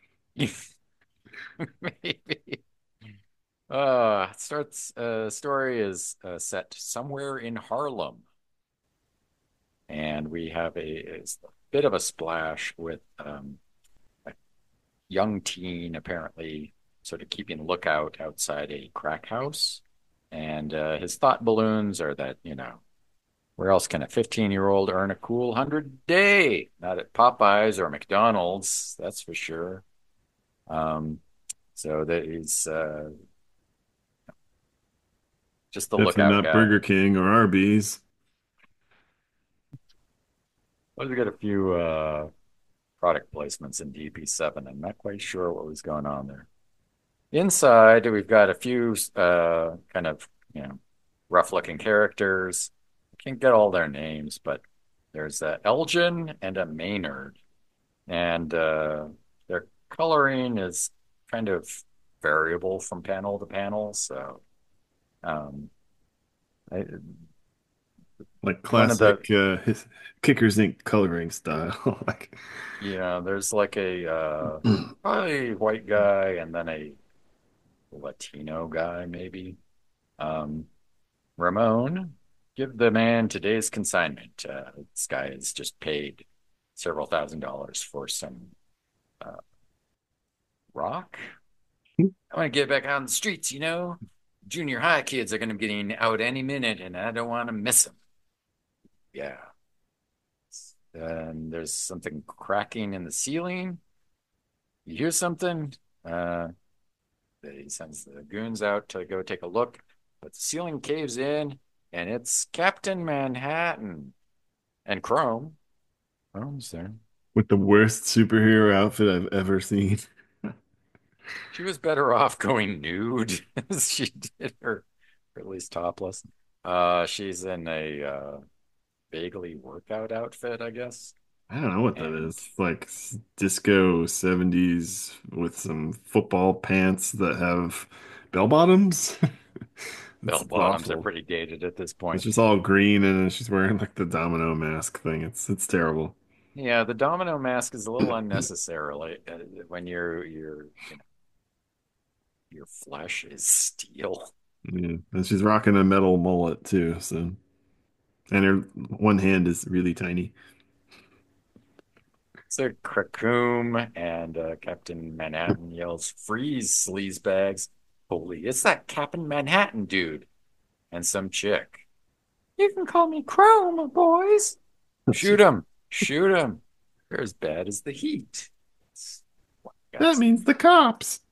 maybe. Uh, it starts. Uh, story is uh, set somewhere in Harlem, and we have a, a bit of a splash with um, a young teen apparently sort of keeping a lookout outside a crack house. And uh, his thought balloons are that, you know, where else can a fifteen year old earn a cool hundred a day? Not at Popeyes or McDonald's, that's for sure. Um, so that he's uh, just the Definitely lookout not Burger guy. King or Arby's. Well, we got a few uh, product placements in D P seven. I'm not quite sure what was going on there. Inside, we've got a few uh, kind of, you know, rough-looking characters. I can't get all their names, but there's a Elgin and a Maynard, and uh, their coloring is kind of variable from panel to panel. So, um, I, Like one of the, classic uh, his, Kickers Inc coloring style. Like, you know, there's like a uh, probably white guy and then a Latino guy, maybe. Um, Ramon, give the man today's consignment. Uh, this guy has just paid several thousand dollars for some uh, rock. I want to get back on the streets, you know. Junior high kids are going to be getting out any minute, and I don't want to miss them. Yeah. And there's something cracking in the ceiling. You hear something? Uh, he sends the goons out to go take a look, but the ceiling caves in, and it's Captain Manhattan and Chrome. Chrome's there. with the worst superhero outfit I've ever seen. She was better off going nude as she did her, or at least topless. Uh, she's in a uh, vaguely workout outfit, I guess, I don't know what that and is. It's like s- disco seventies with some football pants that have bell bottoms. It's, bell it's bottoms are awful. pretty dated at this It's point. just all green and she's wearing like the domino mask thing. It's it's terrible. Yeah, the domino mask is a little unnecessarily uh, when you're you're you know your flesh is steel. Yeah. And she's rocking a metal mullet too, so and her one hand is really tiny. So Krakoom and uh, Captain Manhattan yells, "Freeze, sleazebags!" Holy, it's that Captain Manhattan dude and some chick. You can call me Chrome, boys. Shoot him. Shoot him. You're as bad as the heat. That means the cops.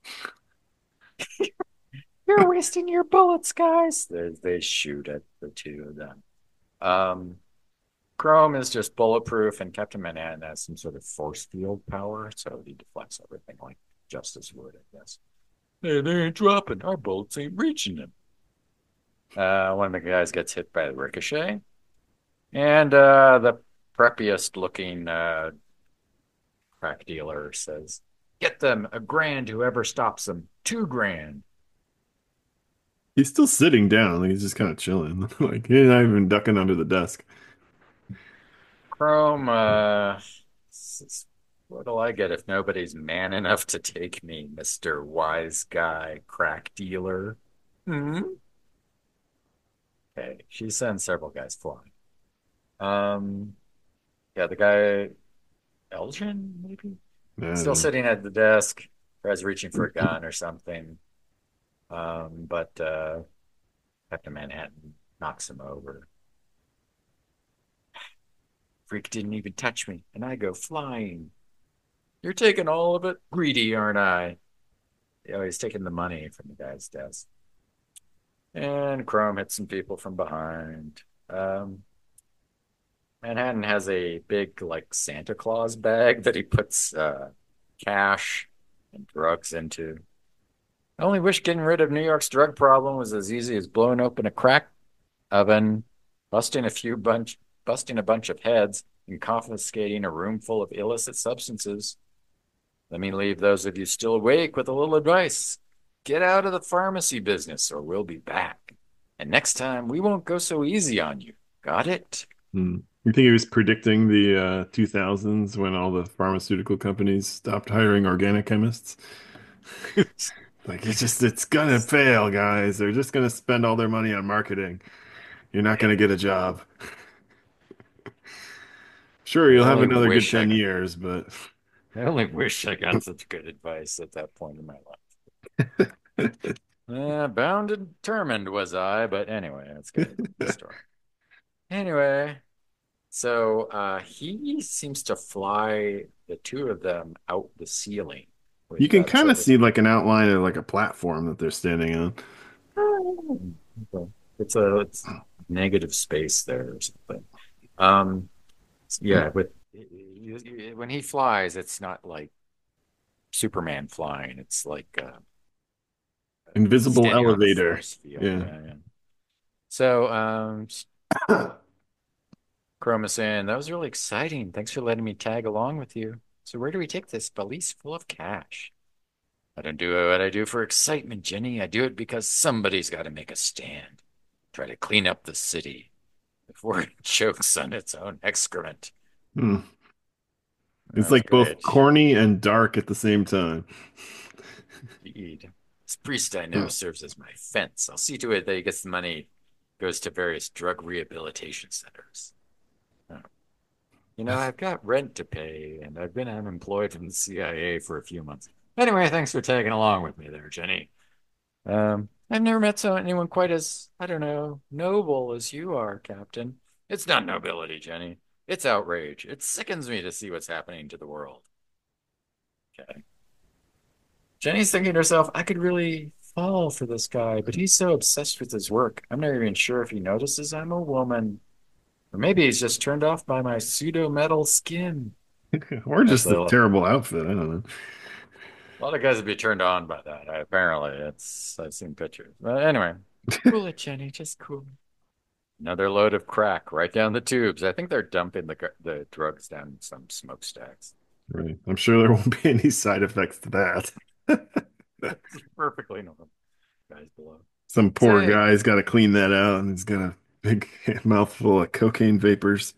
You're wasting your bullets, guys. They, they shoot at the two of them. Um, Chrome is just bulletproof, and Captain Manhattan has some sort of force field power, so he deflects everything like Justice would, I guess. Hey, they ain't dropping. Our bullets ain't reaching them. Uh, one of the guys gets hit by the ricochet, and uh, the preppiest looking uh, crack dealer says, "Get them a grand, whoever stops them. Two grand." He's still sitting down, like he's just kind of chilling. Like he's not even ducking under the desk. Chrome, uh, what'll I get if nobody's man enough to take me, Mister Wise Guy Crack Dealer? Hmm? Okay, she sends several guys flying. Um, yeah, the guy, Elgin, maybe? I Still don't sitting at the desk, tries reaching for a gun or something. Um, but uh, Captain Manhattan knocks him over. Freak didn't even touch me, and I go flying. You're taking all of it? Greedy, aren't I? Oh, he's taking the money from the guy's desk. And Chrome hits some people from behind. Um, Manhattan has a big, like, Santa Claus bag that he puts uh, cash and drugs into. I only wish getting rid of New York's drug problem was as easy as blowing open a crack oven, busting a few bunch, busting a bunch of heads, and confiscating a room full of illicit substances. Let me leave those of you still awake with a little advice. Get out of the pharmacy business, or we'll be back. And next time, we won't go so easy on you. Got it? Hmm. You think he was predicting the uh, two thousands when all the pharmaceutical companies stopped hiring organic chemists? Like it's just it's gonna fail, guys. They're just gonna spend all their money on marketing. You're not gonna get a job. Sure, I you'll have only another good wish I ten got, years, but I only wish I got such good advice at that point in my life. Uh, bound and determined was I, but anyway, let's get into the story. Anyway, so uh, he seems to fly the two of them out the ceiling you with can that kind of sort of. see like an outline of like a platform that they're standing on. Okay. It's a it's negative space there or something. Um, yeah, with when he flies, it's not like Superman flying. It's like uh, Invisible standing on a elevator. force field. Yeah. Yeah, yeah. So, um, Chromasin, that was really exciting. Thanks for letting me tag along with you. So, where do we take this valise full of cash? I don't do what I do for excitement, Jenny. I do it because somebody's got to make a stand. Try to clean up the city before it chokes on its own excrement. Hmm. It's That's like both great. corny and dark at the same time. Indeed. This priest I know serves as my fence. I'll see to it that he gets the money, goes to various drug rehabilitation centers. Oh. You know, I've got rent to pay, and I've been unemployed from the C I A for a few months. Anyway, thanks for tagging along with me there, Jenny. Um, I've never met so anyone quite as, I don't know, noble as you are, Captain. It's not nobility, Jenny. It's outrage. It sickens me to see what's happening to the world. Okay. Jenny's thinking to herself, I could really fall for this guy, but he's so obsessed with his work. I'm not even sure if he notices I'm a woman. Or maybe he's just turned off by my pseudo metal skin. Or just Actually, a a lot, terrible outfit. I don't know. a lot of guys would be turned on by that. I, apparently, it's I've seen pictures. But anyway, cool it, Jenny. Just cool. Another load of crack right down the tubes. I think they're dumping the the drugs down some smokestacks. Right. I'm sure there won't be any side effects to that. It's perfectly normal. Guys below. Some poor Say, guy's got to clean that out and he's got a big mouthful of cocaine vapors.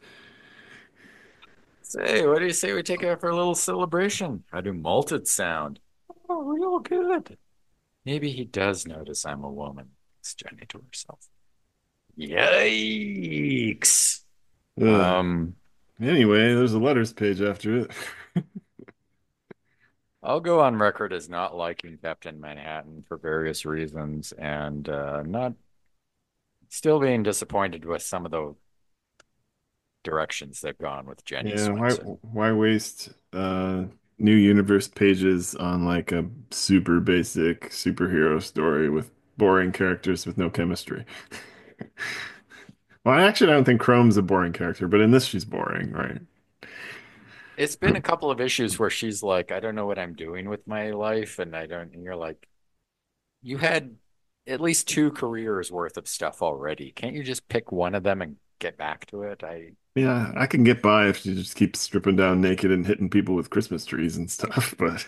say, what do you say we take out for a little celebration? I do malted sound. Oh, real good. Maybe he does notice I'm a woman. Thinks Jenny to herself. Yikes. Ugh. Um, Anyway, there's a letters page after it. I'll go on record as not liking Captain Manhattan for various reasons and uh, not still being disappointed with some of the directions they've gone with Jenny Yeah, why Swenson. why waste uh new universe pages on like a super basic superhero story with boring characters with no chemistry? Well, I actually don't think Chrome's a boring character, but in this she's boring, right? It's been a couple of issues where she's like, I don't know what I'm doing with my life, and I don't, and you're like, you had at least two careers worth of stuff already. Can't you just pick one of them and get back to it? I Yeah, I can get by if she just keeps stripping down naked and hitting people with Christmas trees and stuff, but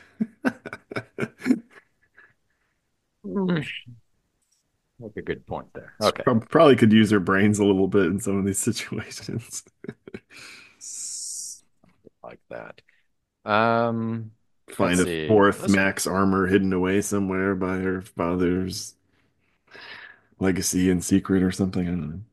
make a good point there. she Okay. prob- probably could use her brains a little bit in some of these situations. Something like that. Um, let's Find a see. fourth Let's Max armor hidden away somewhere by her father's legacy and secret or something. I don't know.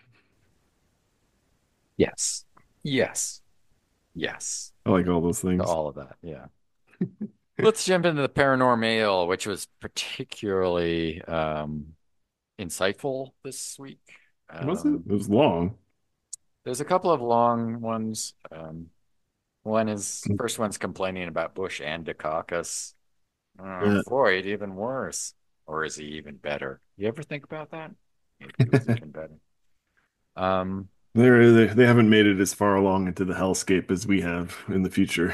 yes. Yes. Yes. I like all those To things. all of that. Yeah. Let's jump into the paranormal, which was particularly um insightful this week. Was it? Um, It was long. there's a couple of long ones. Um, one is first one's complaining about Bush and Dukakis. Oh, Yeah. Freud, even worse. Or is he even better? You ever think about that? Maybe he was even better. Um, They're, they they haven't made it as far along into the hellscape as we have in the future.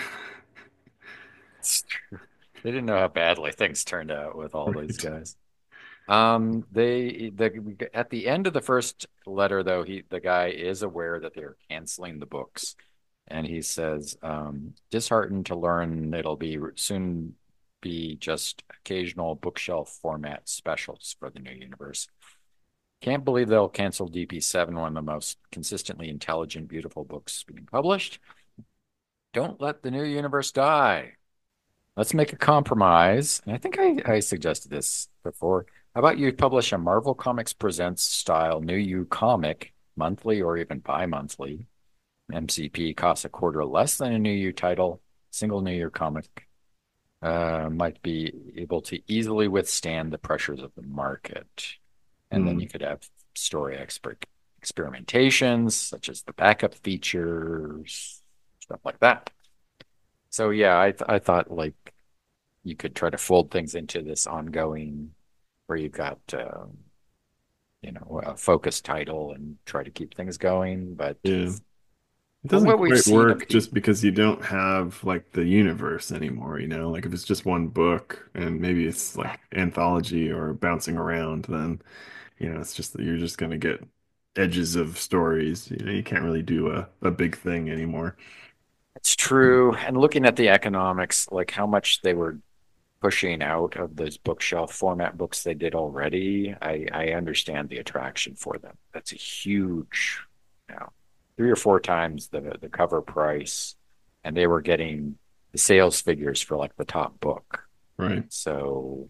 they didn't know how badly things turned out with all these Right. guys. Um, they the at the end of the first letter, though, he the guy is aware that they're canceling the books. And he says, um, disheartened to learn it'll be soon be just occasional bookshelf format specials for the new universe. Can't believe they'll cancel D P seven, one of the most consistently intelligent, beautiful books being published. Don't let the new universe die. Let's make a compromise. And I think I, I suggested this before. How about you publish a Marvel Comics Presents style New You comic monthly or even bi-monthly? M C P costs a quarter less than a New You title. Single New Year comic uh, might be able to easily withstand the pressures of the market. And then Hmm. you could have story expert experimentations, such as the backup features, stuff like that. So yeah, I th I thought like you could try to fold things into this ongoing where you've got um, you know a focused title and try to keep things going. But Yeah. It from doesn't what we've quite seen of work the, just because you don't have like the universe anymore, you know? Like if it's just one book and maybe it's like anthology or bouncing around, then you know, it's just that you're just gonna get edges of stories. You know, you can't really do a, a big thing anymore. it's true, and looking at the economics, like how much they were pushing out of those bookshelf format books they did already, I I understand the attraction for them. That's a huge, you know, three or four times the the cover price, and they were getting the sales figures for like the top book. Right. So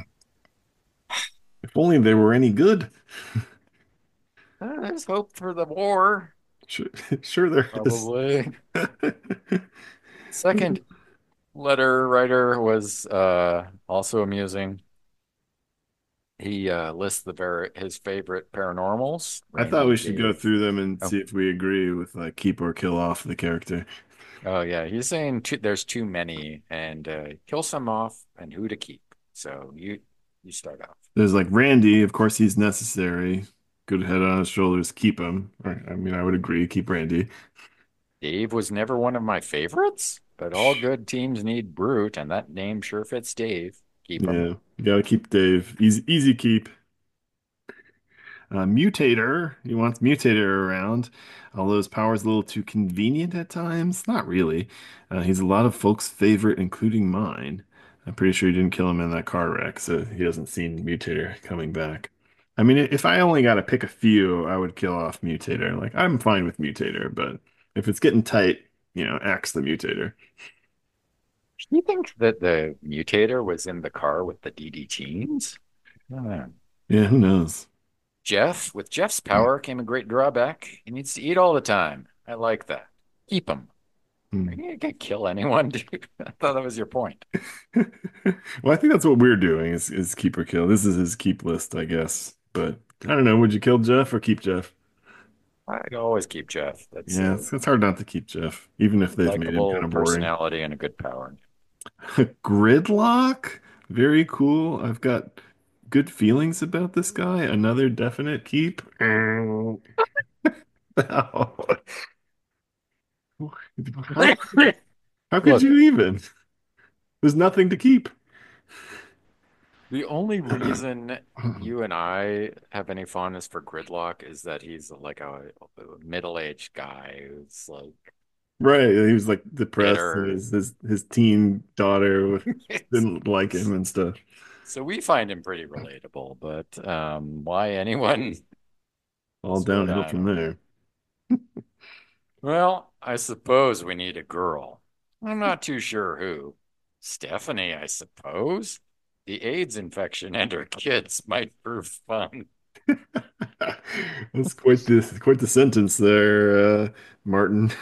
If only they were any good. uh, there's hope for the war, Sure, sure there is. probably. Second letter writer was uh, also amusing. He uh, lists the ver his favorite paranormals, I thought Randy, we should go Dave. through them and Oh, see if we agree with like keep or kill off the character. oh yeah, he's saying too, there's too many, and uh, kill some off, and who to keep. So you you start off. There's like Randy, of course he's necessary. Good head on his shoulders, keep him. I I mean, I would agree, keep Randy. Dave was never one of my favorites, but all good teams need Brute, and that name sure fits Dave. Keep him. Yeah, you gotta keep Dave. Easy, easy keep. Uh, Mutator, he wants Mutator around, although his power's a little too convenient at times. Not really. Uh, he's a lot of folks' favorite, including mine. I'm pretty sure he didn't kill him in that car wreck, so he doesn't see Mutator coming back. I mean, if I only got to pick a few, I would kill off Mutator. Like, I'm fine with Mutator, but if it's getting tight, you know, axe the Mutator. Do you think that the mutator was in the car with the D D teens? Uh, Yeah, who knows? Jeff, with Jeff's power came a great drawback. He needs to eat all the time. I like that. Keep him. Are Hmm. you gonna kill anyone, dude? I thought that was your point. Well, I think that's what we're doing is, is keep or kill. This is his keep list, I guess. But I don't know. Would you kill Jeff or keep Jeff? I'd always keep Jeff. That's Yeah, a it's, it's hard not to keep Jeff, even if they've made him kind likable of boring. personality and a good power. Gridlock, very cool. I've got good feelings about this guy. Another definite keep. How, how could Look, you even? There's nothing to keep. the only reason you and I have any fondness for Gridlock is that he's like a, a middle-aged guy who's like Right, he was like depressed, and bitter. his his, his teen daughter didn't like him and stuff. So we find him pretty relatable, but um, why anyone All is what downhill I from don't know. there. Well, I suppose we need a girl. I'm not too sure who. Stephanie, I suppose. The AIDS infection and her kids might prove fun. That's quite the quite the sentence there, uh, Martin.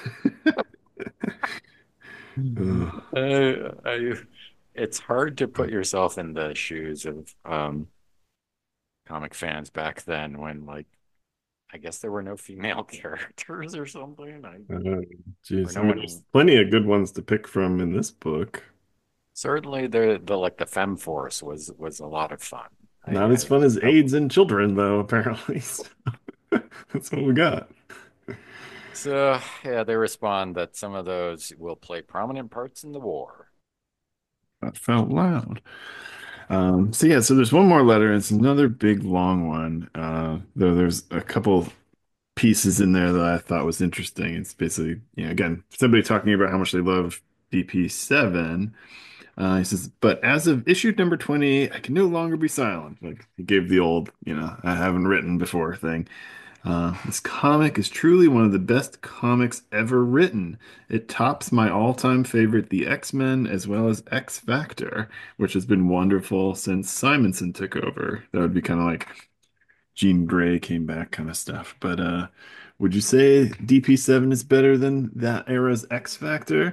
Ugh. Uh, I, it's hard to put yourself in the shoes of um, comic fans back then when, like, I guess there were no female characters or something. I, Uh, or geez, I no mean, one. there's plenty of good ones to pick from in this book. Certainly, the the like the Fem Force was was a lot of fun. I, Not as I, fun as I AIDS in children, though, apparently. So that's what we got. so yeah, they respond that some of those will play prominent parts in the war. That felt loud. Um, so yeah, so there's one more letter. It's another big long one. Uh, though there's a couple pieces in there that I thought was interesting. It's basically, you know, again, somebody talking about how much they love D P seven. Uh, he says, but as of issue number twenty, I can no longer be silent. Like he gave the old, you know, I haven't written before thing. Uh, this comic is truly one of the best comics ever written. It tops my all-time favorite, The X-Men, as well as X Factor, which has been wonderful since Simonson took over. That would be kind of like Jean Grey came back kind of stuff. But uh, would you say D P seven is better than that era's X Factor?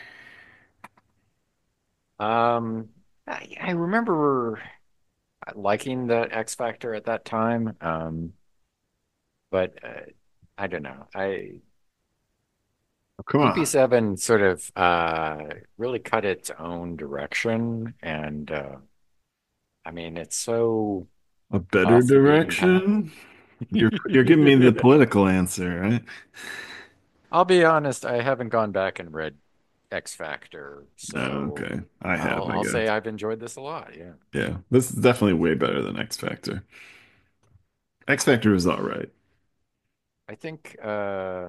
Um, I, I remember liking the X Factor at that time. Um, but uh, I don't know. I Oh, come on. D P seven sort of uh really cut its own direction, and uh I mean it's so A better off the beaten path. direction? You're you're giving me the political answer, right? I'll be honest, I haven't gone back and read X Factor, Oh, so okay. I have, I'll I I'll say guess. I've enjoyed this a lot. Yeah. Yeah, this is definitely way better than X Factor. X Factor was all right. I think uh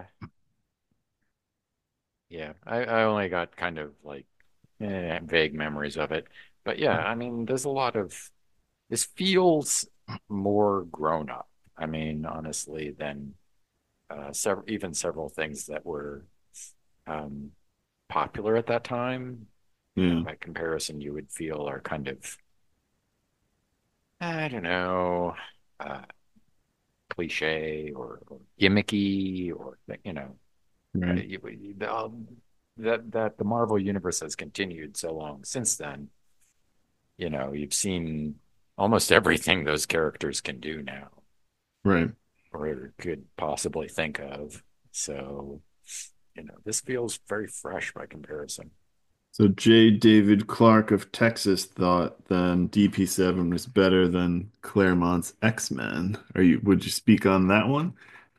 yeah, I, I only got kind of like eh, vague memories of it. But yeah, I mean there's a lot of this feels more grown up. I mean, honestly, than uh, several even several things that were um, popular at that time. You know, Yeah, by comparison, you would feel are kind of I don't know, uh, cliche or, or gimmicky, or you know, uh, right, you, the, um, that that the Marvel universe has continued so long since then. You know, you've seen almost everything those characters can do now, right. or could possibly think of. So, you know, this feels very fresh by comparison. So J. David Clark of Texas thought then D P seven was better than Claremont's X-Men. Are you, would you speak on that one?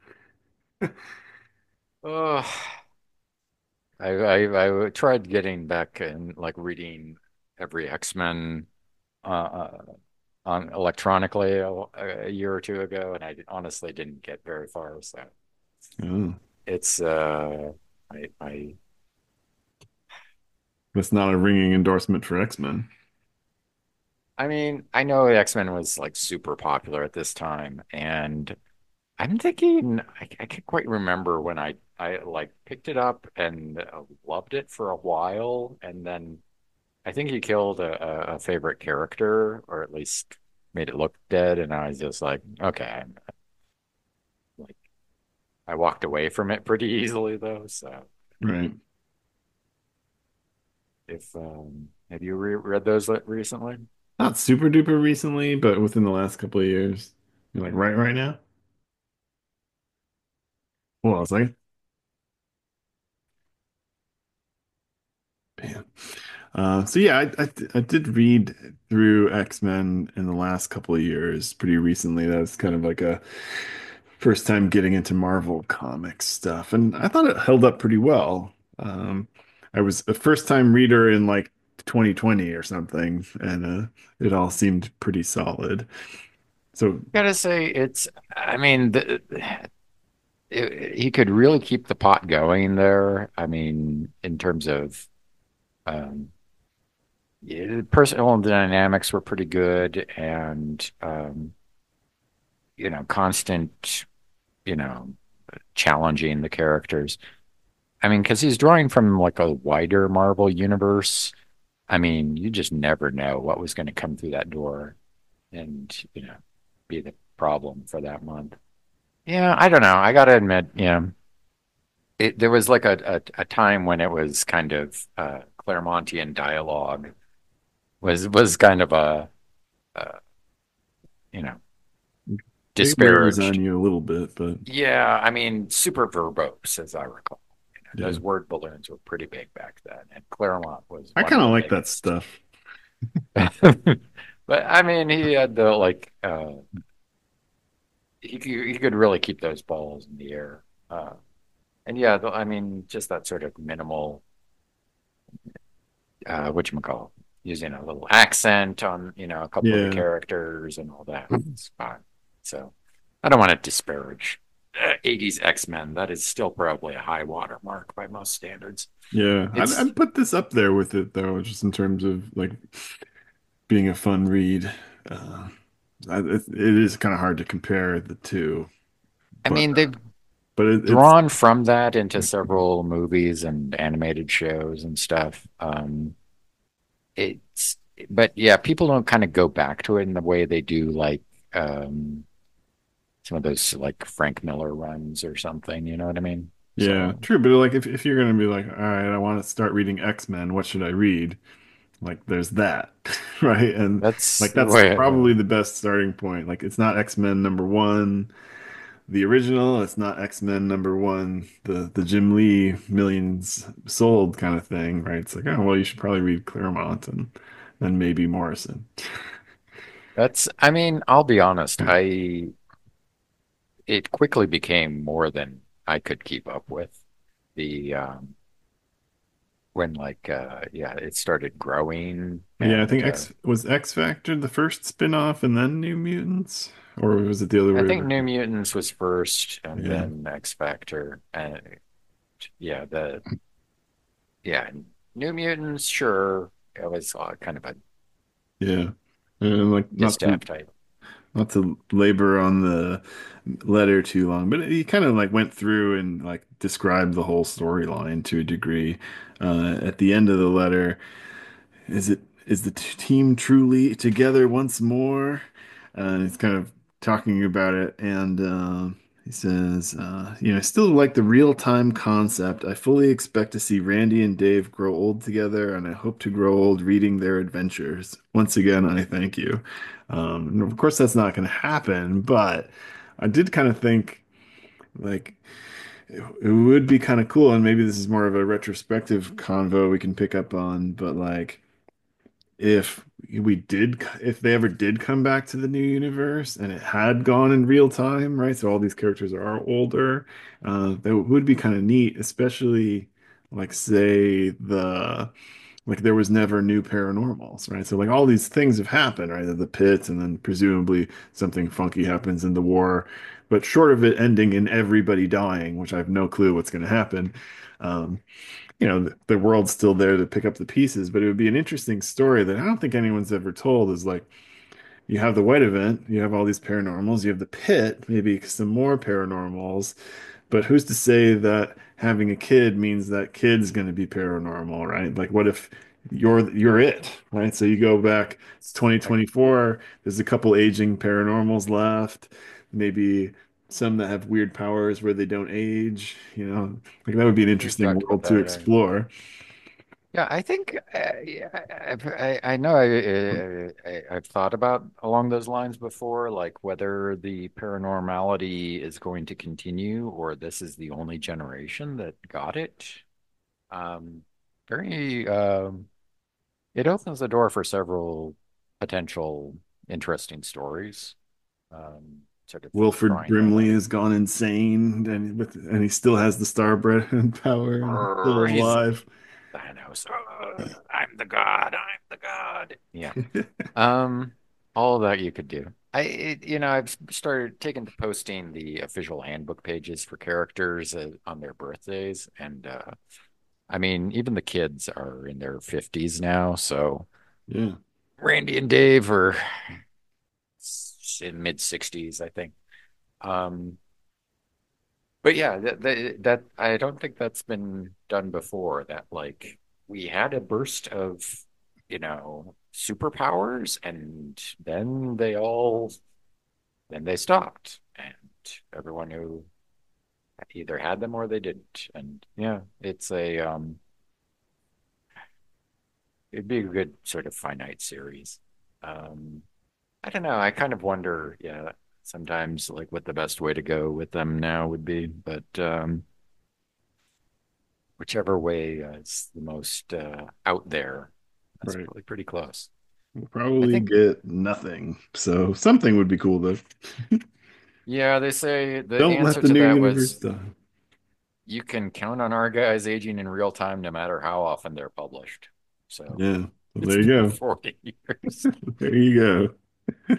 Oh, I, I I tried getting back and like reading every X-Men uh, uh, on electronically a, a year or two ago, and I honestly didn't get very far. So Oh, it's uh, I I that's not a ringing endorsement for X-Men. I mean I know X-Men was like super popular at this time, and I'm thinking I, I can't quite remember when I I like picked it up and uh, loved it for a while, and then I think he killed a, a, a favorite character, or at least made it look dead, and I was just like, okay, I'm, like I walked away from it pretty easily though. So Right. if um, have you re read those li- recently? Not super duper recently, but within the last couple of years. You're like right right now? Well, I was like, man. Uh, so yeah, I, I I did read through X-Men in the last couple of years, pretty recently. That's kind of like a first time getting into Marvel comics stuff, and I thought it held up pretty well. Um, I was a first time reader in like twenty twenty or something, and uh, it all seemed pretty solid. So Gotta say, it's, I mean, the, it, he could really keep the pot going there. I mean, in terms of um, yeah, the personal dynamics were pretty good, and um, you know, constant, you know, challenging the characters. I mean, because he's drawing from like a wider Marvel universe. I mean, you just never know what was going to come through that door and, you know, be the problem for that month. Yeah, I don't know. I gotta admit, yeah, it, there was like a, a, a time when it was kind of uh, Claremontian dialogue was was kind of a, uh, you know, it wears on disparaged. you a little bit, but Yeah, I mean, super verbose, as I recall. You know, yeah, those word balloons were pretty big back then, and Claremont was I one kind of of the like that biggest. stuff. But I mean, he had the like uh, he could, he could really keep those balls in the air. Uh, and yeah, the, I mean, just that sort of minimal, uh, whatchamacallit, using a little accent on, you know, a couple of the Yeah. characters and all that. It's fine. So I don't want to disparage. uh, eighties X-Men, that is still probably a high water mark by most standards. Yeah, I'd, It's I'd put this up there with it though, just in terms of like being a fun read. Uh, I, it, it is kind of hard to compare the two, I but mean, uh, they've but it, it's drawn from that into several movies and animated shows and stuff. Um, it's but yeah, people don't kind of go back to it in the way they do like um some of those like Frank Miller runs or something, you know what I mean? yeah, So true. But like if if you're gonna be like, all right, I want to start reading X-Men, what should I read? Like there's that, right? And that's like the that's way, probably the best starting point. Like it's not X-Men number one, the original. It's not X-Men number one, the the Jim Lee millions sold kind of thing, right? It's like, oh well, you should probably read Claremont and then maybe Morrison. that's I mean, I'll be honest, I it quickly became more than I could keep up with. The um when like uh yeah, it started growing Yeah, I and think uh X was X Factor the first spin-off and then New Mutants, or was it the other I way think New around? Mutants was first and Yeah, then X Factor and yeah, the yeah, New Mutants, sure. It was uh, kind of a yeah, and like not to distaff type. not to labor on the letter too long, but he kind of like went through and like described the whole storyline to a degree. Uh, at the end of the letter, is it is the t- team truly together once more? Uh, and he's kind of talking about it, and uh, he says, uh, you know, I still like the real-time concept. I fully expect to see Randy and Dave grow old together, and I hope to grow old reading their adventures. Once again, I thank you. Um, and of course, that's not going to happen, but I did kind of think like it, it would be kind of cool, and maybe this is more of a retrospective convo we can pick up on, but like if we did if they ever did come back to the new universe and it had gone in real time, right? So all these characters are older. Uh, that would be kind of neat, especially like say the like there was never new paranormals, right? So like all these things have happened, right? The pit, and then presumably something funky happens in the war. But short of it ending in everybody dying, which I have no clue what's going to happen, um, you know, the, the world's still there to pick up the pieces, but it would be an interesting story that I don't think anyone's ever told is like you have the white event, you have all these paranormals, you have the pit, maybe some more paranormals, but who's to say that having a kid means that kid's going to be paranormal, right? Like what if you're you're it, right? So you go back, it's Like twenty twenty-four, there's a couple aging paranormals left, maybe some that have weird powers where they don't age, you know, like that would be an we've interesting talked about world to that. Uh, explore. yeah, I think uh, yeah, I, I I know I, I I've thought about along those lines before, like whether the paranormality is going to continue or this is the only generation that got it. Um, very um, it opens the door for several potential interesting stories. Um, sort of Wilford drawing on Brimley like, has gone insane, and with and he still has the Starbred power, and he's still "Brr, he's alive. Thanos. Uh, I'm the god. I'm the god. Yeah. Um, all of that you could do. I, it, you know, I've started taking to posting the official handbook pages for characters uh, on their birthdays, and uh, I mean, even the kids are in their fifties now. So Yeah, Randy and Dave are in mid sixties, I think. Um, but yeah, that, that that I don't think that's been done before. That like we had a burst of, you know, superpowers, and then they all then they stopped, and everyone who either had them or they didn't. And yeah, it's a um, it'd be a good sort of finite series. Um, I don't know. I kind of wonder, yeah, sometimes like what the best way to go with them now would be, but um. whichever way uh, is the most uh, out there. That's right. probably pretty close. We'll I probably think, get nothing. So something would be cool though. yeah, they say the Don't let answer the to new that universe was die. you can count on our guys aging in real time no matter how often they're published. So Yeah. Well, it's there you been go. forty years. There you go.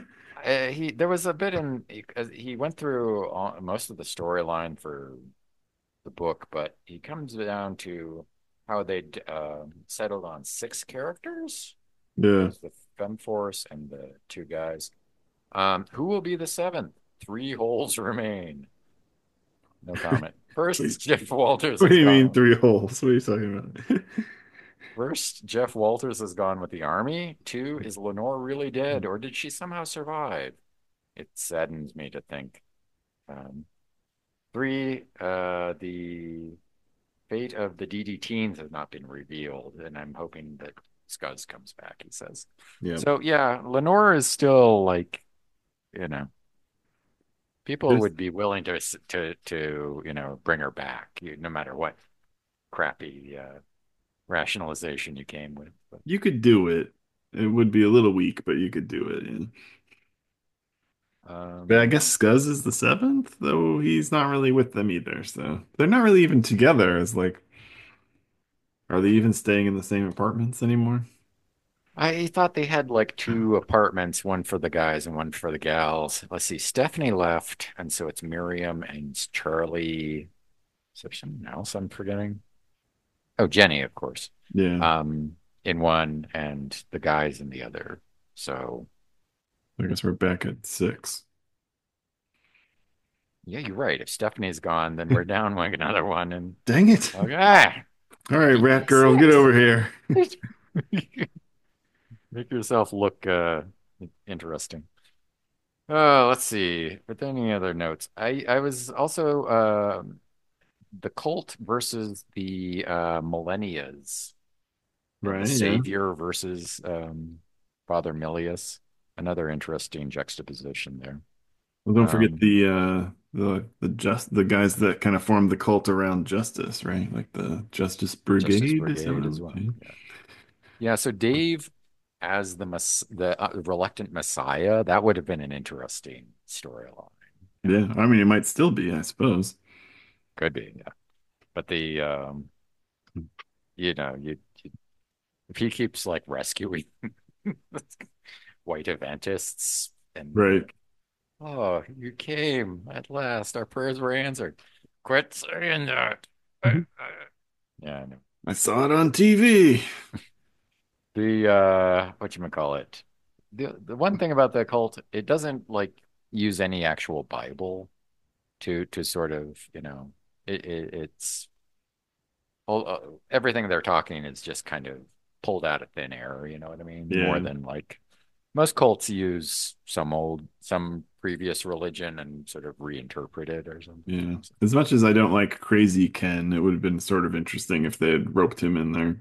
uh, he there was a bit in he, uh, he went through all, most of the storyline for the book, but he comes down to how they uh, settled on six characters. It Yeah. was the Femforce and the two guys. Um, who will be the seventh? Three holes remain. No comment. Wait, First, Jeff Walters what do has you mean gone. three holes? What are you talking about? First, Jeff Walters has gone with the army. Two, is Lenore really dead, or did she somehow survive? It saddens me to think. Um, three, uh, the fate of the D D teens has not been revealed, and I'm hoping that Scuzz comes back, he says. Yeah. So, yeah, Lenore is still like, you know, people There's would be willing to to to you know bring her back, no matter what crappy uh, rationalization you came with. But you could do it. It would be a little weak, but you could do it. Yeah. But I um, guess Scuzz is the seventh, though he's not really with them either. So they're not really even together as like, are they even staying in the same apartments anymore? I thought they had like two apartments, one for the guys and one for the gals. Let's see, Stephanie left, and so it's Miriam and Charlie. Is there someone else I'm forgetting? Oh, Jenny, of course. Yeah. Um, in one, and the guys in the other. So I guess we're back at six. yeah, you're right. If Stephanie's gone, then we're down like another one. And Dang it. okay, All right, Rat Girl, get D P six. over here. Make yourself look uh interesting. Uh, let's see. But any other notes? I I was also uh, the cult versus the uh, millennias, you know, the Right, yeah. Savior versus um, Father Milius. Another interesting juxtaposition there. Well, don't forget Um, the uh the the just the guys that kind of formed the cult around Justice, right? Like the Justice Justice Brigade, is that what Brigade it as was? well. Yeah. Yeah, yeah. So Dave as the mess the uh, reluctant Messiah, that would have been an interesting storyline. Yeah, Yeah, I mean, it might still be, I suppose. could be. Yeah, but the um, you know, you, you if he keeps like rescuing white Adventists and Right. like, oh, you came at last, our prayers were answered. Quit saying that. Uh, Mhm. uh, Yeah, I know. I saw it on T V. The uh whatchamacallit. The the one thing about the cult, it doesn't like use any actual Bible to to sort of, you know, it, it it's all uh, everything they're talking is just kind of pulled out of thin air, you know what I mean? More Yeah, than like most cults use some old some previous religion and sort of reinterpret it or something. yeah. So- As much as I don't like Crazy Ken, it would have been sort of interesting if they had roped him in there.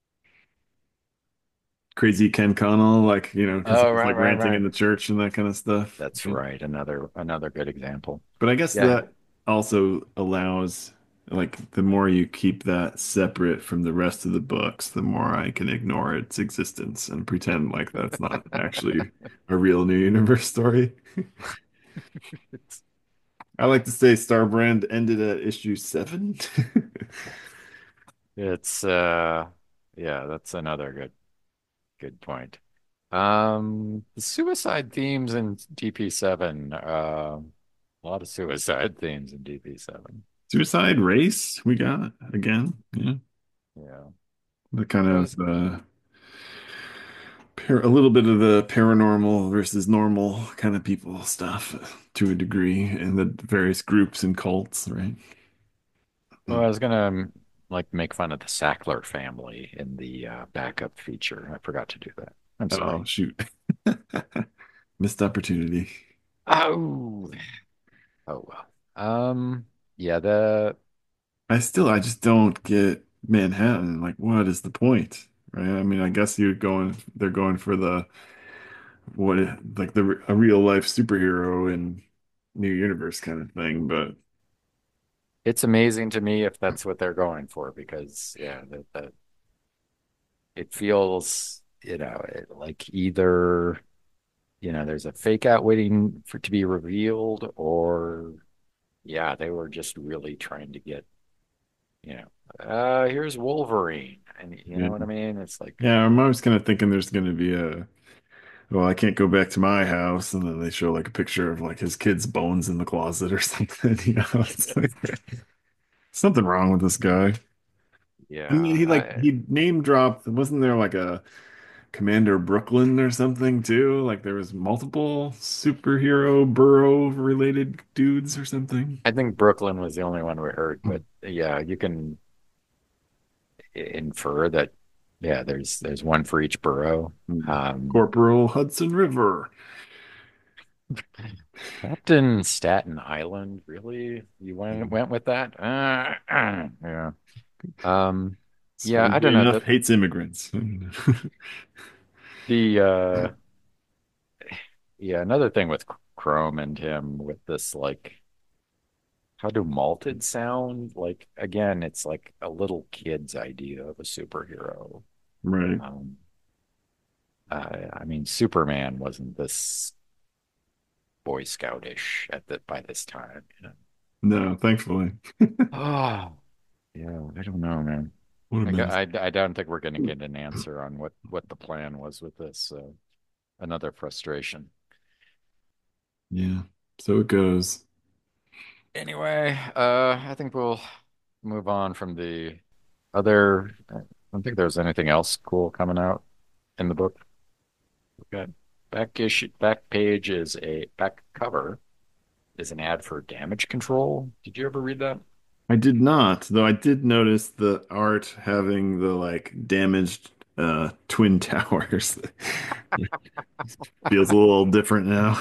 Crazy Ken Connell, like, you know, because he Oh, was right, like right, ranting in right. the church and that kind of stuff. That's Right. right. Another another good example. But I guess Yeah. that also allows, like, the more you keep that separate from the rest of the books, the more I can ignore its existence and pretend like that's not actually a real New Universe story. It's I like to say Starbrand ended at issue seven. it's uh yeah, that's another good good point. Um the suicide themes in D P seven, uh, a lot of suicide themes in D P seven. Suicide Race, we got again. Yeah. Yeah. The kind That of was uh, par a little bit of the paranormal versus normal kind of people stuff to a degree, and the various groups and cults, right? well, I was gonna um, like make fun of the Sackler family in the uh, backup feature. I forgot to do that. I'm Oh, sorry. shoot. Missed opportunity. Oh, oh well. Um, yeah, the I still, I just don't get Manhattan. Like, what is the point? Right? I mean, I guess you're going, they're going for the, what, like the, a real life superhero in New Universe kind of thing, but it's amazing to me if that's what they're going for because yeah, that that it feels, you know, it, like either, you know, there's a fake out waiting for to be revealed or yeah, they were just really trying to get, you know, uh, here's Wolverine. And you yeah. know what I mean? It's like, Yeah, I'm always kind of thinking there's going to be a well, I can't go back to my house, and then they show like a picture of like his kid's bones in the closet or something. You know, it's like something wrong with this guy. And Yeah, he like I he name dropped. Wasn't there like a Commander Brooklyn or something too? Like there was multiple superhero Burrow related dudes or something. I think Brooklyn was the only one we heard, but yeah, you can infer that yeah, there's there's one for each borough. Um, Corporal Hudson River. Captain Staten Island, really? You went went with that? Uh, uh, yeah. Um, yeah, I Strangely don't know. enough, The hates immigrants. the uh yeah, another thing with Chrome and him with this like how do malted sound? Like again, it's like a little kid's idea of a superhero. Right. Um, uh, I mean, Superman wasn't this Boy Scoutish at the by this time, you know. No, thankfully. Oh, yeah, I don't know, man. What a I, got- mess. I, I don't think we're going to get an answer on what what the plan was with this. So another frustration. Yeah. So it goes. Anyway, uh, I think we'll move on from the other. I don't think there's anything else cool coming out in the book. We've got back issue, back page is a back cover is an ad for damage control. Did you ever read that? I did not, though I did notice the art having the like damaged uh twin towers. Feels a little different now.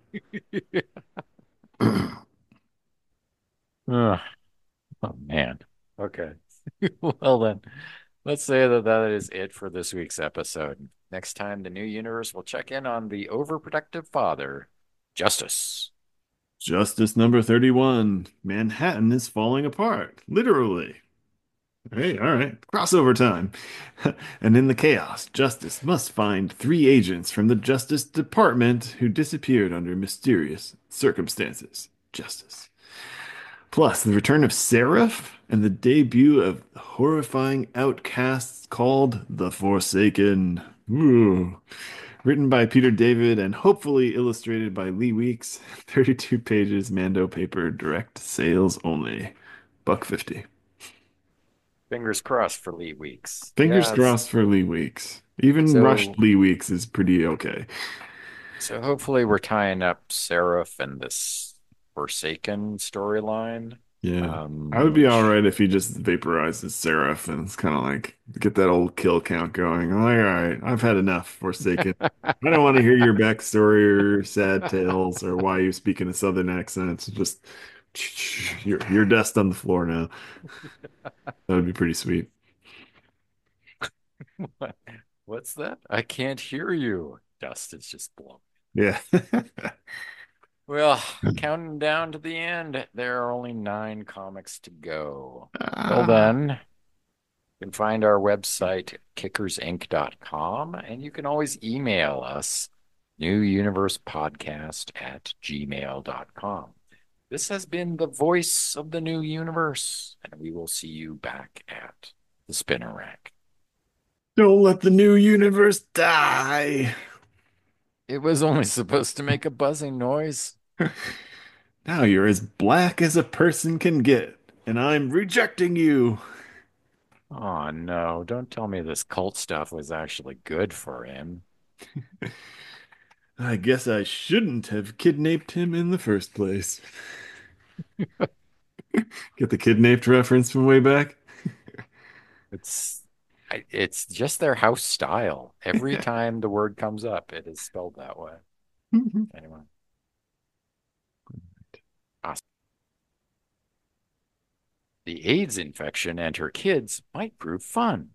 Ugh, oh man. Okay. Well then, let's say that that is it for this week's episode. Next time, the new universe will check in on the overprotective father, Justice. Justice number thirty-one. Manhattan is falling apart. Literally. Hey, all right. Crossover time. And in the chaos, Justice must find three agents from the Justice Department who disappeared under mysterious circumstances. Justice. Plus, the return of Seraph and the debut of horrifying outcasts called The Forsaken. Ooh. Written by Peter David and hopefully illustrated by Lee Weeks. thirty-two pages, Mando paper, direct sales only. Buck fifty. Fingers crossed for Lee Weeks. Fingers Yeah, it's- crossed for Lee Weeks. Even rushed so Lee Weeks is pretty okay. so hopefully we're tying up Seraph and this Forsaken storyline. Yeah. I Um, would be all which right if he just vaporizes Seraph and it's kind of like get that old kill count going. I'm like, all right, I've had enough Forsaken. I don't want to hear your backstory or sad tales or why you speak in a southern accent. Just you're you're dust on the floor now. That would be pretty sweet. what's that? I can't hear you. Dust is just blowing. Yeah. Well, counting down to the end, there are only nine comics to go. Till Ah, then, you can find our website, kickers inc dot com, and you can always email us, newuniversepodcast at gmail dot com. This has been the voice of the new universe, and we will see you back at the spinner rack. don't let the new universe die. It was only supposed to make a buzzing noise. Now you're as black as a person can get, and I'm rejecting you. Oh no, don't tell me this cult stuff was actually good for him. I guess I shouldn't have kidnapped him in the first place. Get the kidnapped reference from way back? It's I- it's just their house style. Every time the word comes up, it is spelled that way. Anyway, awesome. The AIDS infection and her kids might prove fun.